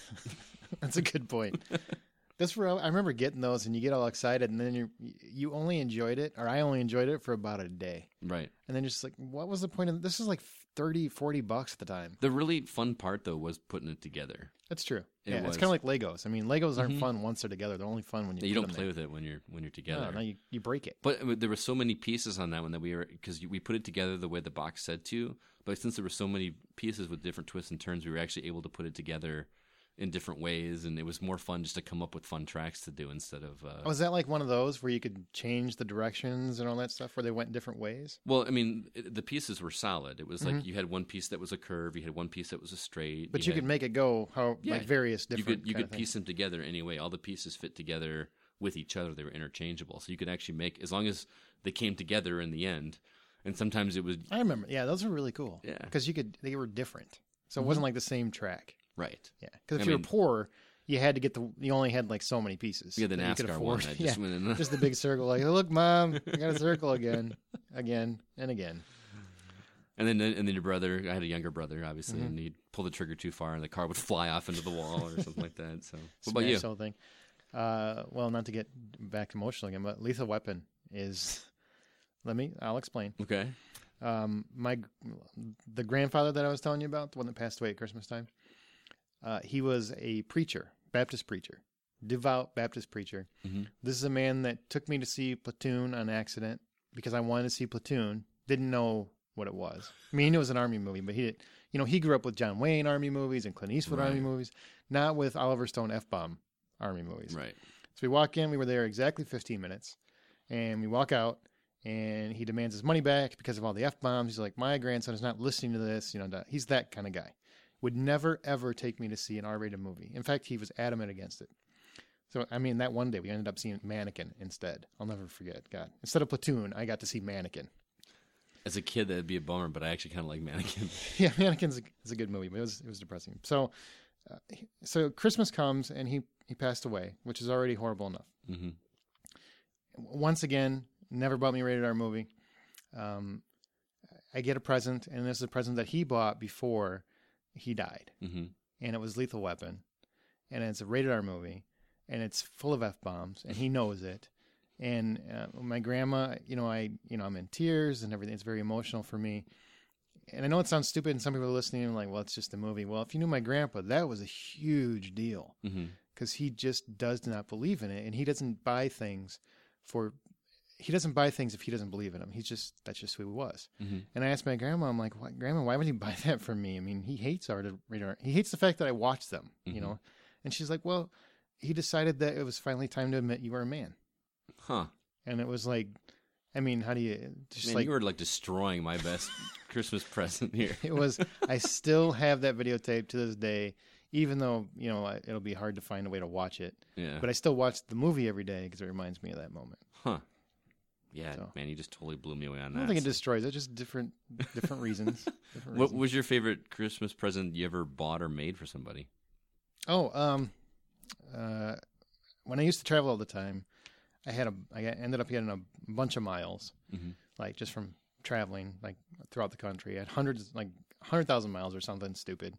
That's a good point. That's where I, I remember getting those, and you get all excited, and then you you only enjoyed it, or I only enjoyed it for about a day, right. and then just like, what was the point of this? Is like thirty, forty bucks at the time. The really fun part though was putting it together. That's true. It yeah, was. it's kind of like Legos. I mean, Legos aren't Mhm. fun once they're together. They're only fun when you You put don't them play there. with it when you're when you're together. No, no, you, you break it. But I mean, there were so many pieces on that one that we were because we put it together the way the box said to. But since there were so many pieces with different twists and turns, we were actually able to put it together in different ways, and it was more fun just to come up with fun tracks to do instead of. Uh, Was that like one of those where you could change the directions and all that stuff, where they went different ways? well, I mean, it, the pieces were solid. It was like Mhm. you had one piece that was a curve, you had one piece that was a straight. But you, had, could make it go how Yeah, like various you different. could you kind could of piece them together anyway. All the pieces fit together with each other. They were interchangeable, so you could actually make as long as they came together in the end. And sometimes it was things. I remember. Yeah, those were really cool. Yeah. because you could they were different, so it Mhm. wasn't like the same track. right. Yeah, because if I you mean- were poor, you had to get the. You only had like so many pieces. Yeah, the that you could NASCAR one. afford. I yeah, just went in. just the big circle. Like, look, mom, I got a circle again, again, and again. And then, and then your brother. I had a younger brother, obviously, Mhm. and he'd pull the trigger too far, and the car would fly off into the wall or something like that. So, what about Smash you? the whole thing. Uh, well, not to get back emotional again, but Lethal Weapon is. Let me. I'll explain. Okay. Um, my the grandfather that I was telling you about, the one that passed away at Christmas time. Uh, he was a preacher, Baptist preacher, devout Baptist preacher. Mhm. This is a man that took me to see Platoon on accident because I wanted to see Platoon. Didn't know what it was. I mean, he knew it was an army movie, but he did. You know, he grew up with John Wayne army movies and Clint Eastwood army Right. movies, not with Oliver Stone F-bomb army movies. Right. So we walk in. We were there exactly fifteen minutes, and we walk out. And he demands his money back because of all the F-bombs. He's like, my grandson is not listening to this. You know, he's that kind of guy. Would never, ever take me to see an R-rated movie. In fact, he was adamant against it. So, I mean, that one day we ended up seeing Mannequin instead. I'll never forget. God. Instead of Platoon, I got to see Mannequin. As a kid, that'd be a bummer, but I actually kind of like Mannequin. Yeah, Mannequin's a, is a good movie, but it was, it was depressing. So, uh, so Christmas comes and he, he passed away, which is already horrible enough. hmm Once again, never bought me a rated R movie. Um, I get a present, and this is a present that he bought before he died, hmm and it was Lethal Weapon, and it's a rated R movie, and it's full of F bombs, and he knows it. And uh, my grandma, you know, I, you know, I'm in tears and everything. It's very emotional for me. And I know it sounds stupid, and some people are listening and like, well, it's just a movie. Well, if you knew my grandpa, that was a huge deal hmm because he just does not believe in it, and he doesn't buy things for. He doesn't buy things if he doesn't believe in them. He's just that's just who he was. hmm And I asked my grandma, I'm like, what, Grandma, why would he buy that for me? I mean, he hates art. He hates the fact that I watch them, you Mhm. know. And she's like, well, he decided that it was finally time to admit you were a man. Huh. And it was like, I mean, how do you just Man, like you were like destroying my best Christmas present here. it was? I still have that videotape to this day, even though you know I- it'll be hard to find a way to watch it. Yeah. But I still watch the movie every day because it reminds me of that moment. Huh. Yeah, So. man, you just totally blew me away on I that. don't think it destroys it, just different different reasons. Different What reasons. was your favorite Christmas present you ever bought or made for somebody? Oh, um, uh, when I used to travel all the time, I had a, I got- ended up getting a bunch of miles, Mhm. like just from traveling, like throughout the country. I had hundreds, like hundred thousand miles or something stupid.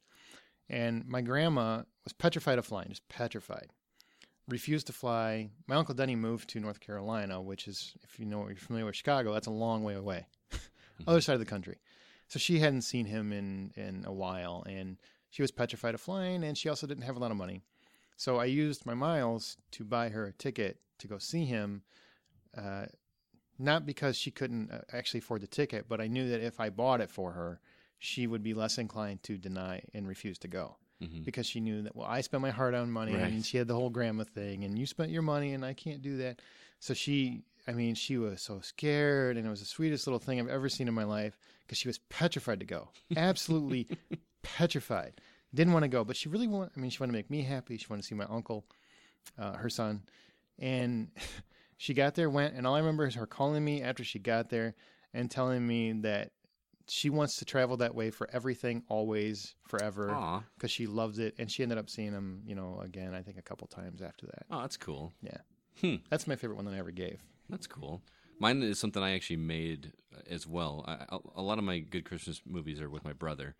And my grandma was petrified of flying, just petrified. Refused to fly. My uncle Denny moved to North Carolina, which is, if you know, you're familiar with Chicago, that's a long way away, other side of the country. So she hadn't seen him in in a while, and she was petrified of flying, and she also didn't have a lot of money. So I used my miles to buy her a ticket to go see him, uh, not because she couldn't uh, actually afford the ticket, but I knew that if I bought it for her, she would be less inclined to deny and refuse to go. Mhm. Because she knew that, well, I spent my hard-earned money, Right. and she had the whole grandma thing, and you spent your money, and I can't do that. So she, I mean, she was so scared, and it was the sweetest little thing I've ever seen in my life because she was petrified to go. Absolutely petrified. Didn't want to go, but she really wanted, I mean, she wanted to make me happy. She wanted to see my uncle, uh, her son. And she got there, went, and all I remember is her calling me after she got there and telling me that she wants to travel that way for everything, always, forever, Aw. because she loves it. And she ended up seeing him, you know, again, I think a couple times after that. Oh, that's cool. Yeah. Hmm. That's my favorite one that I ever gave. That's cool. Mine is something I actually made as well. I, a, a lot of my good Christmas movies are with my brother.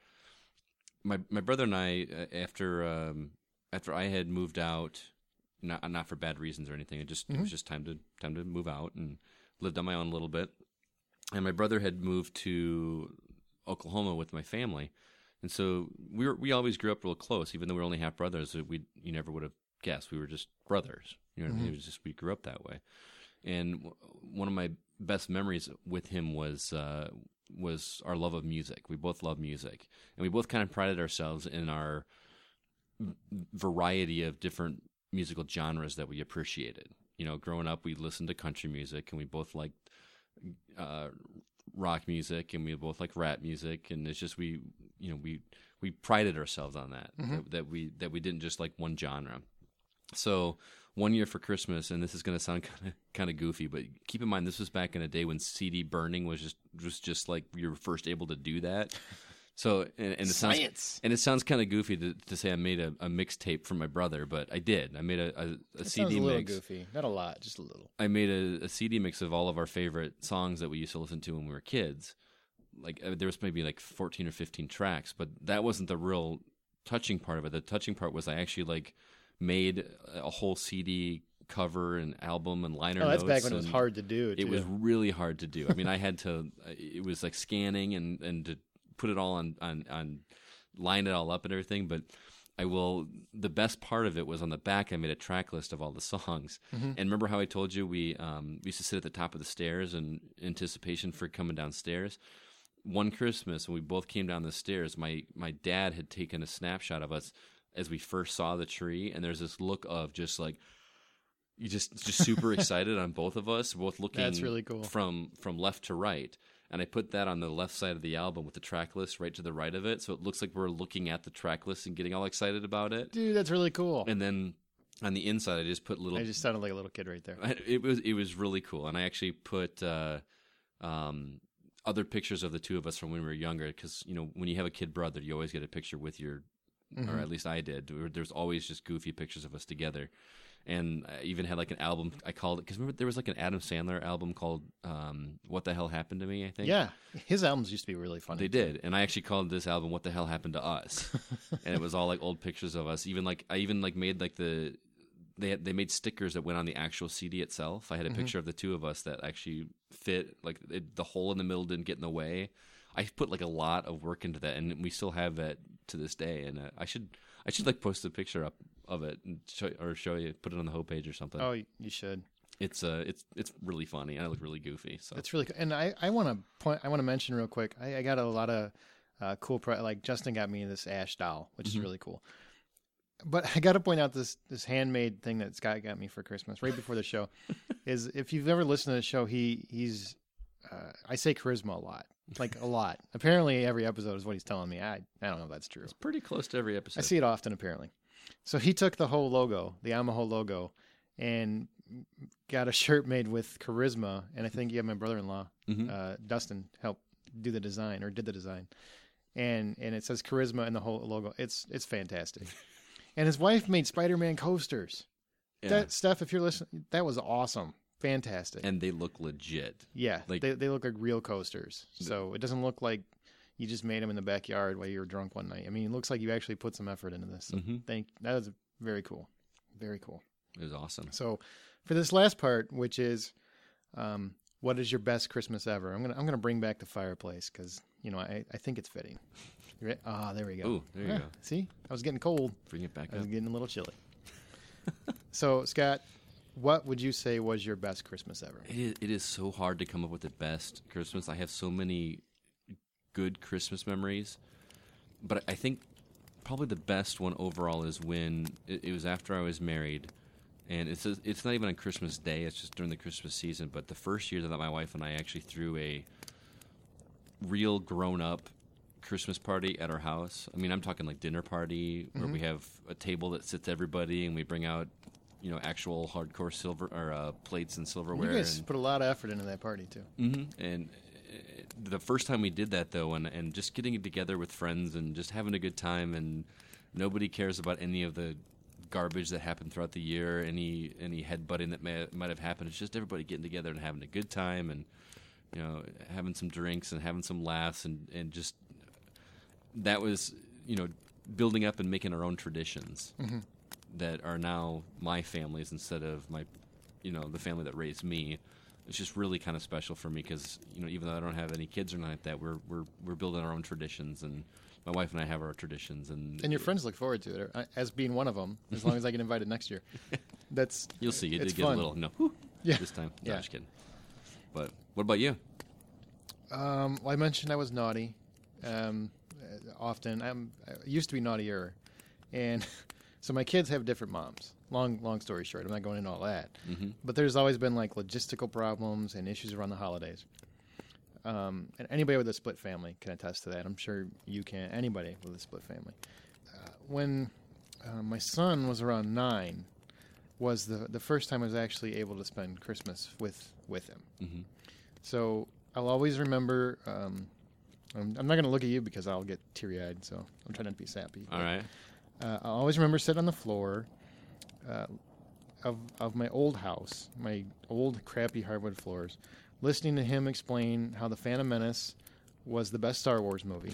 My my brother and I, uh, after um, after I had moved out, not not for bad reasons or anything. It just Mm-hmm. it was just time to time to move out and lived on my own a little bit. And my brother had moved to Oklahoma with my family, and so we were we always grew up real close. Even though we were only half brothers, we you never would have guessed we were just brothers. You know what I mean? It was just we grew up that way. And w- one of my best memories with him was uh, was our love of music. We both love music, and we both kind of prided ourselves in our v- variety of different musical genres that we appreciated. You know, growing up, we listened to country music, and we both liked uh, rock music, and we both like rap music, and it's just we, you know, we we prided ourselves on that that, that we that we didn't just like one genre. So one year for Christmas, and this is going to sound kind of kind of goofy, but keep in mind this was back in a day when C D burning was just was just like you were first able to do that. So and, and it sounds Science. and it sounds kind of goofy to, to say I made a, a mixtape for my brother, but I did. I made a, a, a It C D sounds a little mix. goofy. Not a lot, just a little. I made a, a C D mix of all of our favorite songs that we used to listen to when we were kids. Like uh, there was maybe like fourteen or fifteen tracks, but that wasn't the real touching part of it. The touching part was I actually like made a whole C D cover and album and liner Oh, that's notes. back when it was and hard to do. It too. was really hard to do. I mean, I had to. It was like scanning and and to put it all on on on line it all up and everything. But I will. The best part of it was on the back. I made a track list of all the songs. Mm-hmm. And remember how I told you we um, we used to sit at the top of the stairs in anticipation for coming downstairs. One Christmas when we both came down the stairs, my my dad had taken a snapshot of us as we first saw the tree, and there's this look of just like you just just super excited on both of us, both looking That's really cool. from from left to right. And I put that on the left side of the album with the track list right to the right of it, so it looks like we're looking at the track list and getting all excited about it. Dude, that's really cool. And then on the inside, I just put little. I just sounded like a little kid right there. I- It was it was really cool, and I actually put uh, um, other pictures of the two of us from when we were younger. Because you know, when you have a kid brother, you always get a picture with your, or at least I did. There- There's always just goofy pictures of us together, and I even had like an album. I called it because remember there was like an Adam Sandler album called um, "What the Hell Happened to Me." I think. Yeah, his albums used to be really funny. They did, and I actually called this album "What the Hell Happened to Us," and it was all like old pictures of us. Even like I even like made like the they had, they made stickers that went on the actual C D itself. I had a picture of the two of us that actually fit. Like it, the hole in the middle didn't get in the way. I put like a lot of work into that, and we still have that to this day. And uh, I should I should like post a picture up of it and show, or show you, put it on the homepage or something. Oh, you should. It's uh it's it's really funny, and I look really goofy. So It's really cool. And I, I want to point. I want to mention real quick. I, I got a lot of uh, cool. Pro- like Justin got me this Ash doll, which is really cool. But I got to point out this this handmade thing that Scott got me for Christmas right before the show. Is if you've ever listened to the show, he he's uh, I say charisma a lot, like a lot. Apparently, every episode is what he's telling me. I I don't know if that's true. pretty close to every episode. I see it often, apparently. So he took the whole logo, the Yamaha logo, and got a shirt made with charisma. And I think you have my brother-in-law, Mhm. uh, Dustin, help do the design or did the design. And and it says charisma in the whole logo. It's it's fantastic. And his wife made Spider-Man coasters. Yeah. That Steph, if you're listening, that was awesome, fantastic. And they look legit. yeah, like- they they look like real coasters. So it doesn't look like you just made them in the backyard while you were drunk one night. I mean, it looks like you actually put some effort into this. So Mhm. thank that was very cool, very cool. It was awesome. So for this last part, which is, um, what is your best Christmas ever? I'm gonna I'm gonna bring back the fireplace because you know I, I think it's fitting. You ready? Ah, there we go. Ooh, there you Ah, go. See, I was getting cold. Bring it back I was up. getting a little chilly. So Scott, what would you say was your best Christmas ever? It is, it is so hard to come up with the best Christmas. I have so many good Christmas memories, but I think probably the best one overall is when it, it was after I was married, and it's it's not even on Christmas Day. It's just during the Christmas season. But the first year that my wife and I actually threw a real grown-up Christmas party at our house. I mean, I'm talking like dinner party where Mm-hmm. we have a table that sits everybody, and we bring out, you know, actual hardcore silver or uh, plates and You silverware. guys and, put a lot of effort into that party too. Mhm. And uh, the first time we did that, though, and, and just getting together with friends and just having a good time, and nobody cares about any of the garbage that happened throughout the year, any any headbutting that may, might have happened. It's just everybody getting together and having a good time, and you know, having some drinks and having some laughs, and, and just that was, you know, building up and making our own traditions Mm-hmm. that are now my family's instead of my, you know, the family that raised me. It's just really kind of special for me because, you know, even though I don't have any kids or anything like that, we're we're we're building our own traditions, and my wife and I have our traditions, and And your friends look forward to it, uh, as being one of them, as long as I get invited next year. That's You'll see, you it's did get fun. a little no whew, Yeah. this time. No, Yeah. just kidding. But what about you? Um, well, I mentioned I was naughty um, uh, often. I'm, I used to be naughtier, and so my kids have different moms. Long, long story short, I'm not going into all that. Mm-hmm. But there's always been like logistical problems and issues around the holidays. Um, and anybody with a split family can attest to that. I'm sure you can. Anybody with a split family. Uh, when uh, my son was around nine, was the the first time I was actually able to spend Christmas with with him. Mm-hmm. So I'll always remember. Um, I'm, I'm not going to look at you because I'll get teary-eyed. So I'm trying not to be sappy. All right. Uh, I always remember sitting on the floor uh, of of my old house, my old crappy hardwood floors, listening to him explain how the Phantom Menace was the best Star Wars movie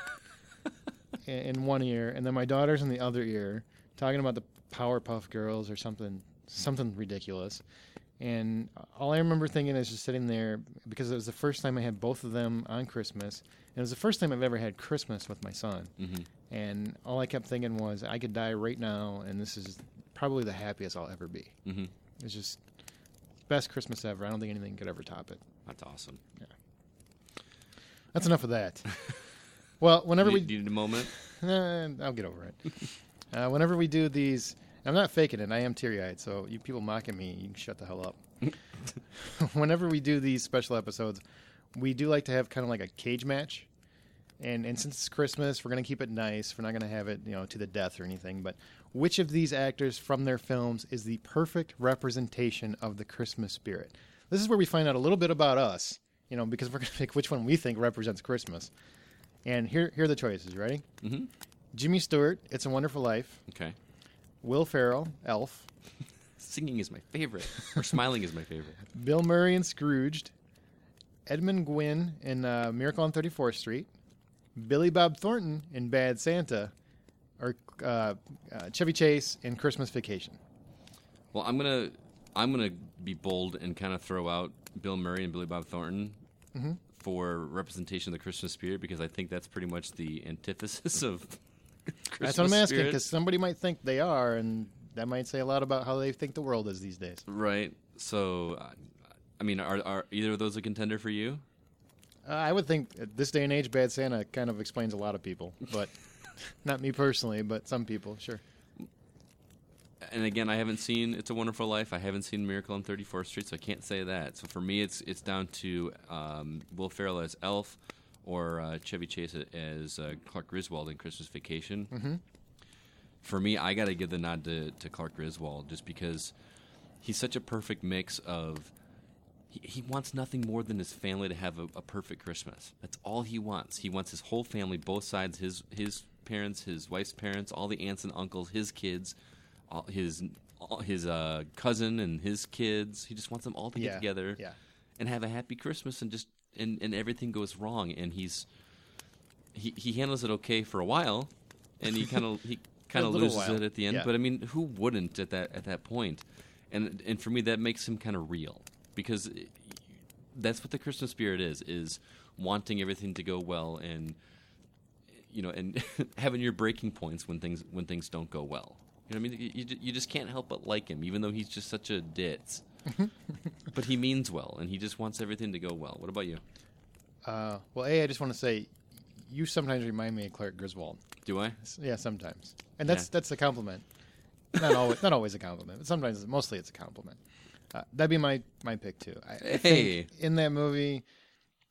in, in one ear, and then my daughter's in the other ear talking about the Powerpuff Girls or something something ridiculous. And all I remember thinking is just sitting there because it was the first time I had both of them on Christmas. And it was the first time I've ever had Christmas with my son. Mm-hmm. And all I kept thinking was, I could die right now, and this is probably the happiest I'll ever be. Mm-hmm. It's just best Christmas ever. I don't think anything could ever top it. That's awesome. That's enough of that. Well, whenever Do we... you, do you need a moment? Eh, I'll get over it. uh, whenever we do these... I'm not faking it. I am teary-eyed, so you people mocking me, you can shut the hell up. Whenever we do these special episodes, we do like to have kind of like a cage match. And and since it's Christmas, we're going to keep it nice. We're not going to have it, you know, to the death or anything. But which of these actors from their films is the perfect representation of the Christmas spirit? This is where we find out a little bit about us, you know, because we're going to pick which one we think represents Christmas. And here, here are the choices. You ready? Mm-hmm. Jimmy Stewart, It's a Wonderful Life. Okay. Will Ferrell, Elf. Singing is my favorite, or smiling is my favorite. Bill Murray in Scrooged. Edmund Gwynn in uh, Miracle on thirty-fourth Street. Billy Bob Thornton in Bad Santa. Or uh, uh, Chevy Chase in Christmas Vacation. Well, I'm gonna I'm gonna be bold and kind of throw out Bill Murray and Billy Bob Thornton Mm-hmm. for representation of the Christmas spirit because I think that's pretty much the antithesis of Christmas That's what I'm asking, spirit. because somebody might think they are, and that might say a lot about how they think the world is these days. Right. So, uh, I mean, are are either of those a contender for you? Uh, I would think at this day and age, Bad Santa kind of explains a lot of people, but not me personally, but some people, sure. And again, I haven't seen It's a Wonderful Life. I haven't seen Miracle on thirty-fourth Street, so I can't say that. So for me, it's it's down to um, Will Ferrell as Elf or uh, Chevy Chase as uh, Clark Griswold in Christmas Vacation. Mm-hmm. For me, I got to give the nod to, to Clark Griswold just because he's such a perfect mix of he, he wants nothing more than his family to have a, a perfect Christmas. That's all he wants. He wants his whole family, both sides, his his parents, his wife's parents, all the aunts and uncles, his kids, all his all his uh, cousin and his kids. He just wants them all to Yeah, get together yeah. and have a happy Christmas, and just and, and everything goes wrong, and he's he he handles it okay for a while, and he kind of he kind A of little loses while. it at the end. Yeah. But I mean, who wouldn't at that at that point? And and for me, that makes him kind of real because that's what the Christmas spirit is: is wanting everything to go well, and you know, and having your breaking points when things when things don't go well. You know what I mean? You, you just can't help but like him, even though he's just such a ditz. But he means well, and he just wants everything to go well. What about you? Uh, well, A, I just want to say, you sometimes remind me of Clark Griswold. Do I? S- Yeah, sometimes. And that's Yeah. that's a compliment. Not always, not always a compliment, but sometimes, mostly it's a compliment. Uh, that'd be my, my pick, too. I, I Hey. think in that movie,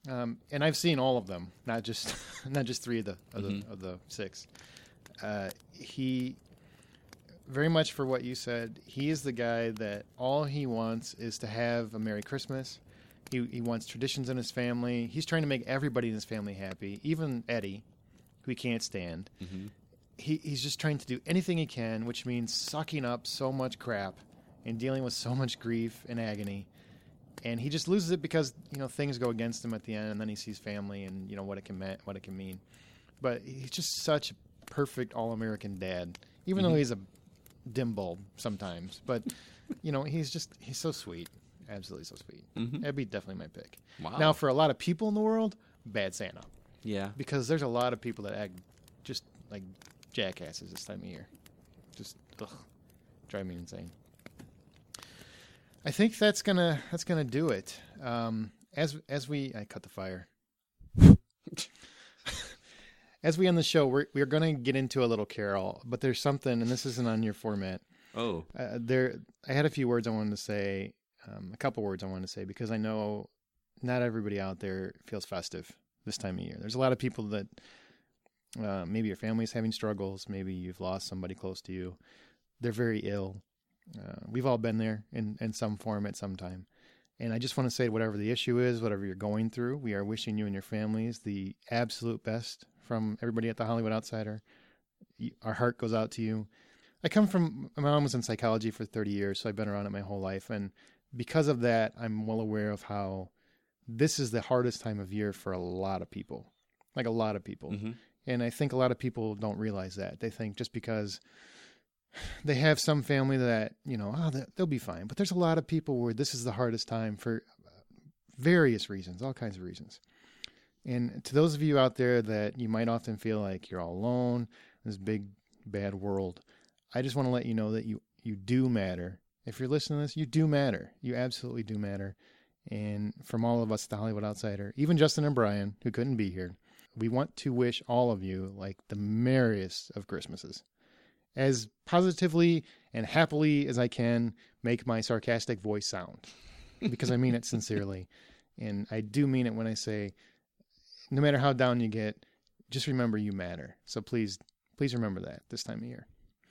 Um, and I've seen all of them, not just not just three of the of, Mhm. the, of the six. Uh, he very much for what you said. He is the guy that all he wants is to have a Merry Christmas. He he wants traditions in his family. He's trying to make everybody in his family happy, even Eddie, who he can't stand. Mhm. He he's just trying to do anything he can, which means sucking up so much crap and dealing with so much grief and agony. And he just loses it because, you know, things go against him at the end, and then he sees family and, you know, what it can ma- what it can mean. But he's just such a perfect all-American dad, even Mhm. though he's a dim bulb sometimes. But, you know, he's just, he's so sweet. Absolutely so sweet. Mhm. That'd be definitely my pick. Wow. Now, for a lot of people in the world, Bad Santa. Yeah. Because there's a lot of people that act just like jackasses this time of year. Just, ugh, drive me insane. I think that's gonna that's gonna do it. Um, as as we I cut the fire. As we end the show, we're we're gonna get into a little carol, but there's something, and this isn't on your format. Oh. Uh, there, I had a few words I wanted to say, um, a couple words I wanted to say because I know not everybody out there feels festive this time of year. There's a lot of people that uh, maybe your family's having struggles, maybe you've lost somebody close to you. They're very ill. Uh, we've all been there in, in some form at some time. And I just want to say, whatever the issue is, whatever you're going through, we are wishing you and your families the absolute best from everybody at the Hollywood Outsider. Our heart goes out to you. I come from, my mom was in psychology for thirty years, so I've been around it my whole life. And because of that, I'm well aware of how this is the hardest time of year for a lot of people, like a lot of people. Mm-hmm. And I think a lot of people don't realize that. They think just because they have some family that, you know, oh, they'll be fine. But there's a lot of people where this is the hardest time for various reasons, all kinds of reasons. And to those of you out there that you might often feel like you're all alone in this big, bad world, I just want to let you know that you, you do matter. If you're listening to this, you do matter. You absolutely do matter. And from all of us at the Hollywood Outsider, even Justin and Brian, who couldn't be here, we want to wish all of you like the merriest of Christmases. As positively and happily as I can make my sarcastic voice sound, because I mean it sincerely. And I do mean it when I say, no matter how down you get, just remember you matter. So please, please remember that this time of year.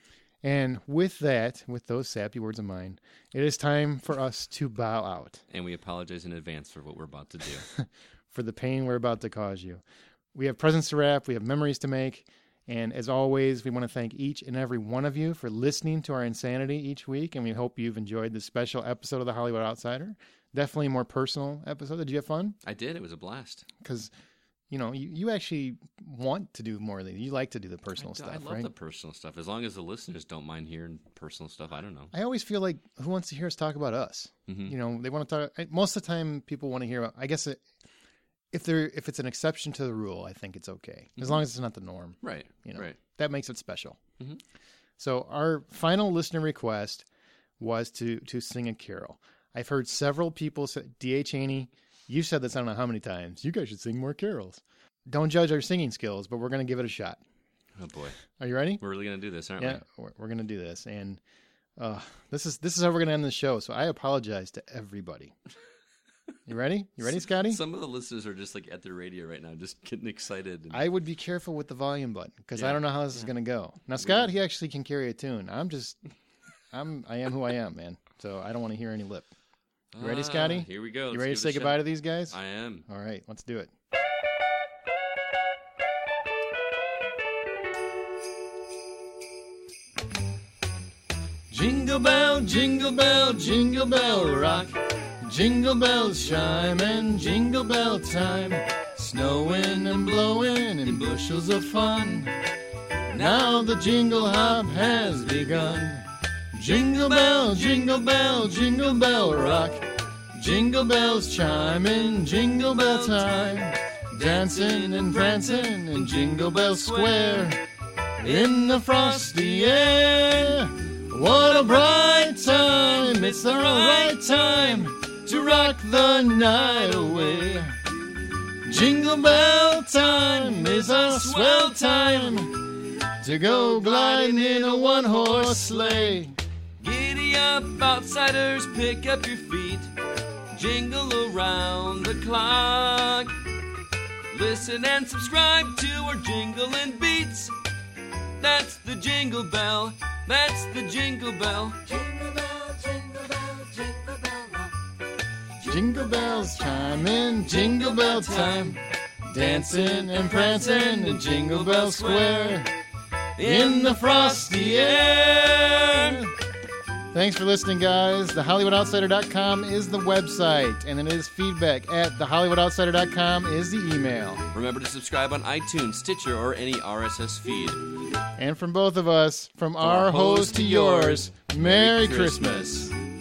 And with that, with those sappy words of mine, it is time for us to bow out. And we apologize in advance for what we're about to do. For the pain we're about to cause you. We have presents to wrap. We have memories to make. And as always, we want to thank each and every one of you for listening to our insanity each week. And we hope you've enjoyed this special episode of The Hollywood Outsider. Definitely a more personal episode. Did you have fun? I did. It was a blast. Because, you know, you, you actually want to do more of these. You like to do the personal I, stuff, I love right? the personal stuff. As long as the listeners don't mind hearing personal stuff, I don't know. I always feel like, who wants to hear us talk about us? Mm-hmm. You know, they want to talk. Most of the time, people want to hear about, I guess, it, if they're if it's an exception to the rule, I think it's okay. As Mm-hmm. long as it's not the norm. Right. You know, Right. that makes it special. Mhm. So our final listener request was to to sing a carol. I've heard several people say, D A. Cheney, you said this I don't know how many times. You guys should sing more carols. Don't judge our singing skills, but we're going to give it a shot. Oh boy, Are you ready? we're really gonna do this, aren't Yeah, we're, we're going to do this. And uh, this is this is how we're going to end the show. So I apologize to everybody. You ready? You ready, we? Scotty? Some of the listeners are just like at their radio right now, just getting excited. And... I would be careful with the volume button because I Yeah. don't know how this is going to go. Now, Scott, he actually can carry a tune. I'm just, I'm, I am who I am, man. So I don't want to hear any lip. You ready, Ah, Scotty? Here we go. You Let's ready to give say it a goodbye shot. to these guys? I am. All right, let's do it. Jingle bell, jingle bell, jingle bell rock. Jingle bells chime and jingle bell time. Snowing and blowing in bushels of fun. Now the jingle hop has begun. Jingle bell, jingle bell, jingle bell rock. Jingle bells chiming, jingle bell time. Dancing and prancing in Jingle Bell Square. In the frosty air. What a bright time, it's the right time to rock the night away. Jingle bell time is a swell time to go gliding in a one-horse sleigh. Giddy up, outsiders, pick up your feet. Jingle around the clock. Listen and subscribe to our jingling beats. That's the Jingle Bell. That's the Jingle Bell. Jingle bell, jingle bell, jingle bell rock. Jingle bells chime in Jingle Bell time. Dancing and prancing in Jingle Bell Square. In the frosty air. Thanks for listening, guys. the hollywood outsider dot com is the website, and it is feedback at the hollywood outsider dot com is the email. Remember to subscribe on iTunes, Stitcher, or any R S S feed. And from both of us, from our, our host host to to yours, yours, Merry Merry Christmas. Christmas.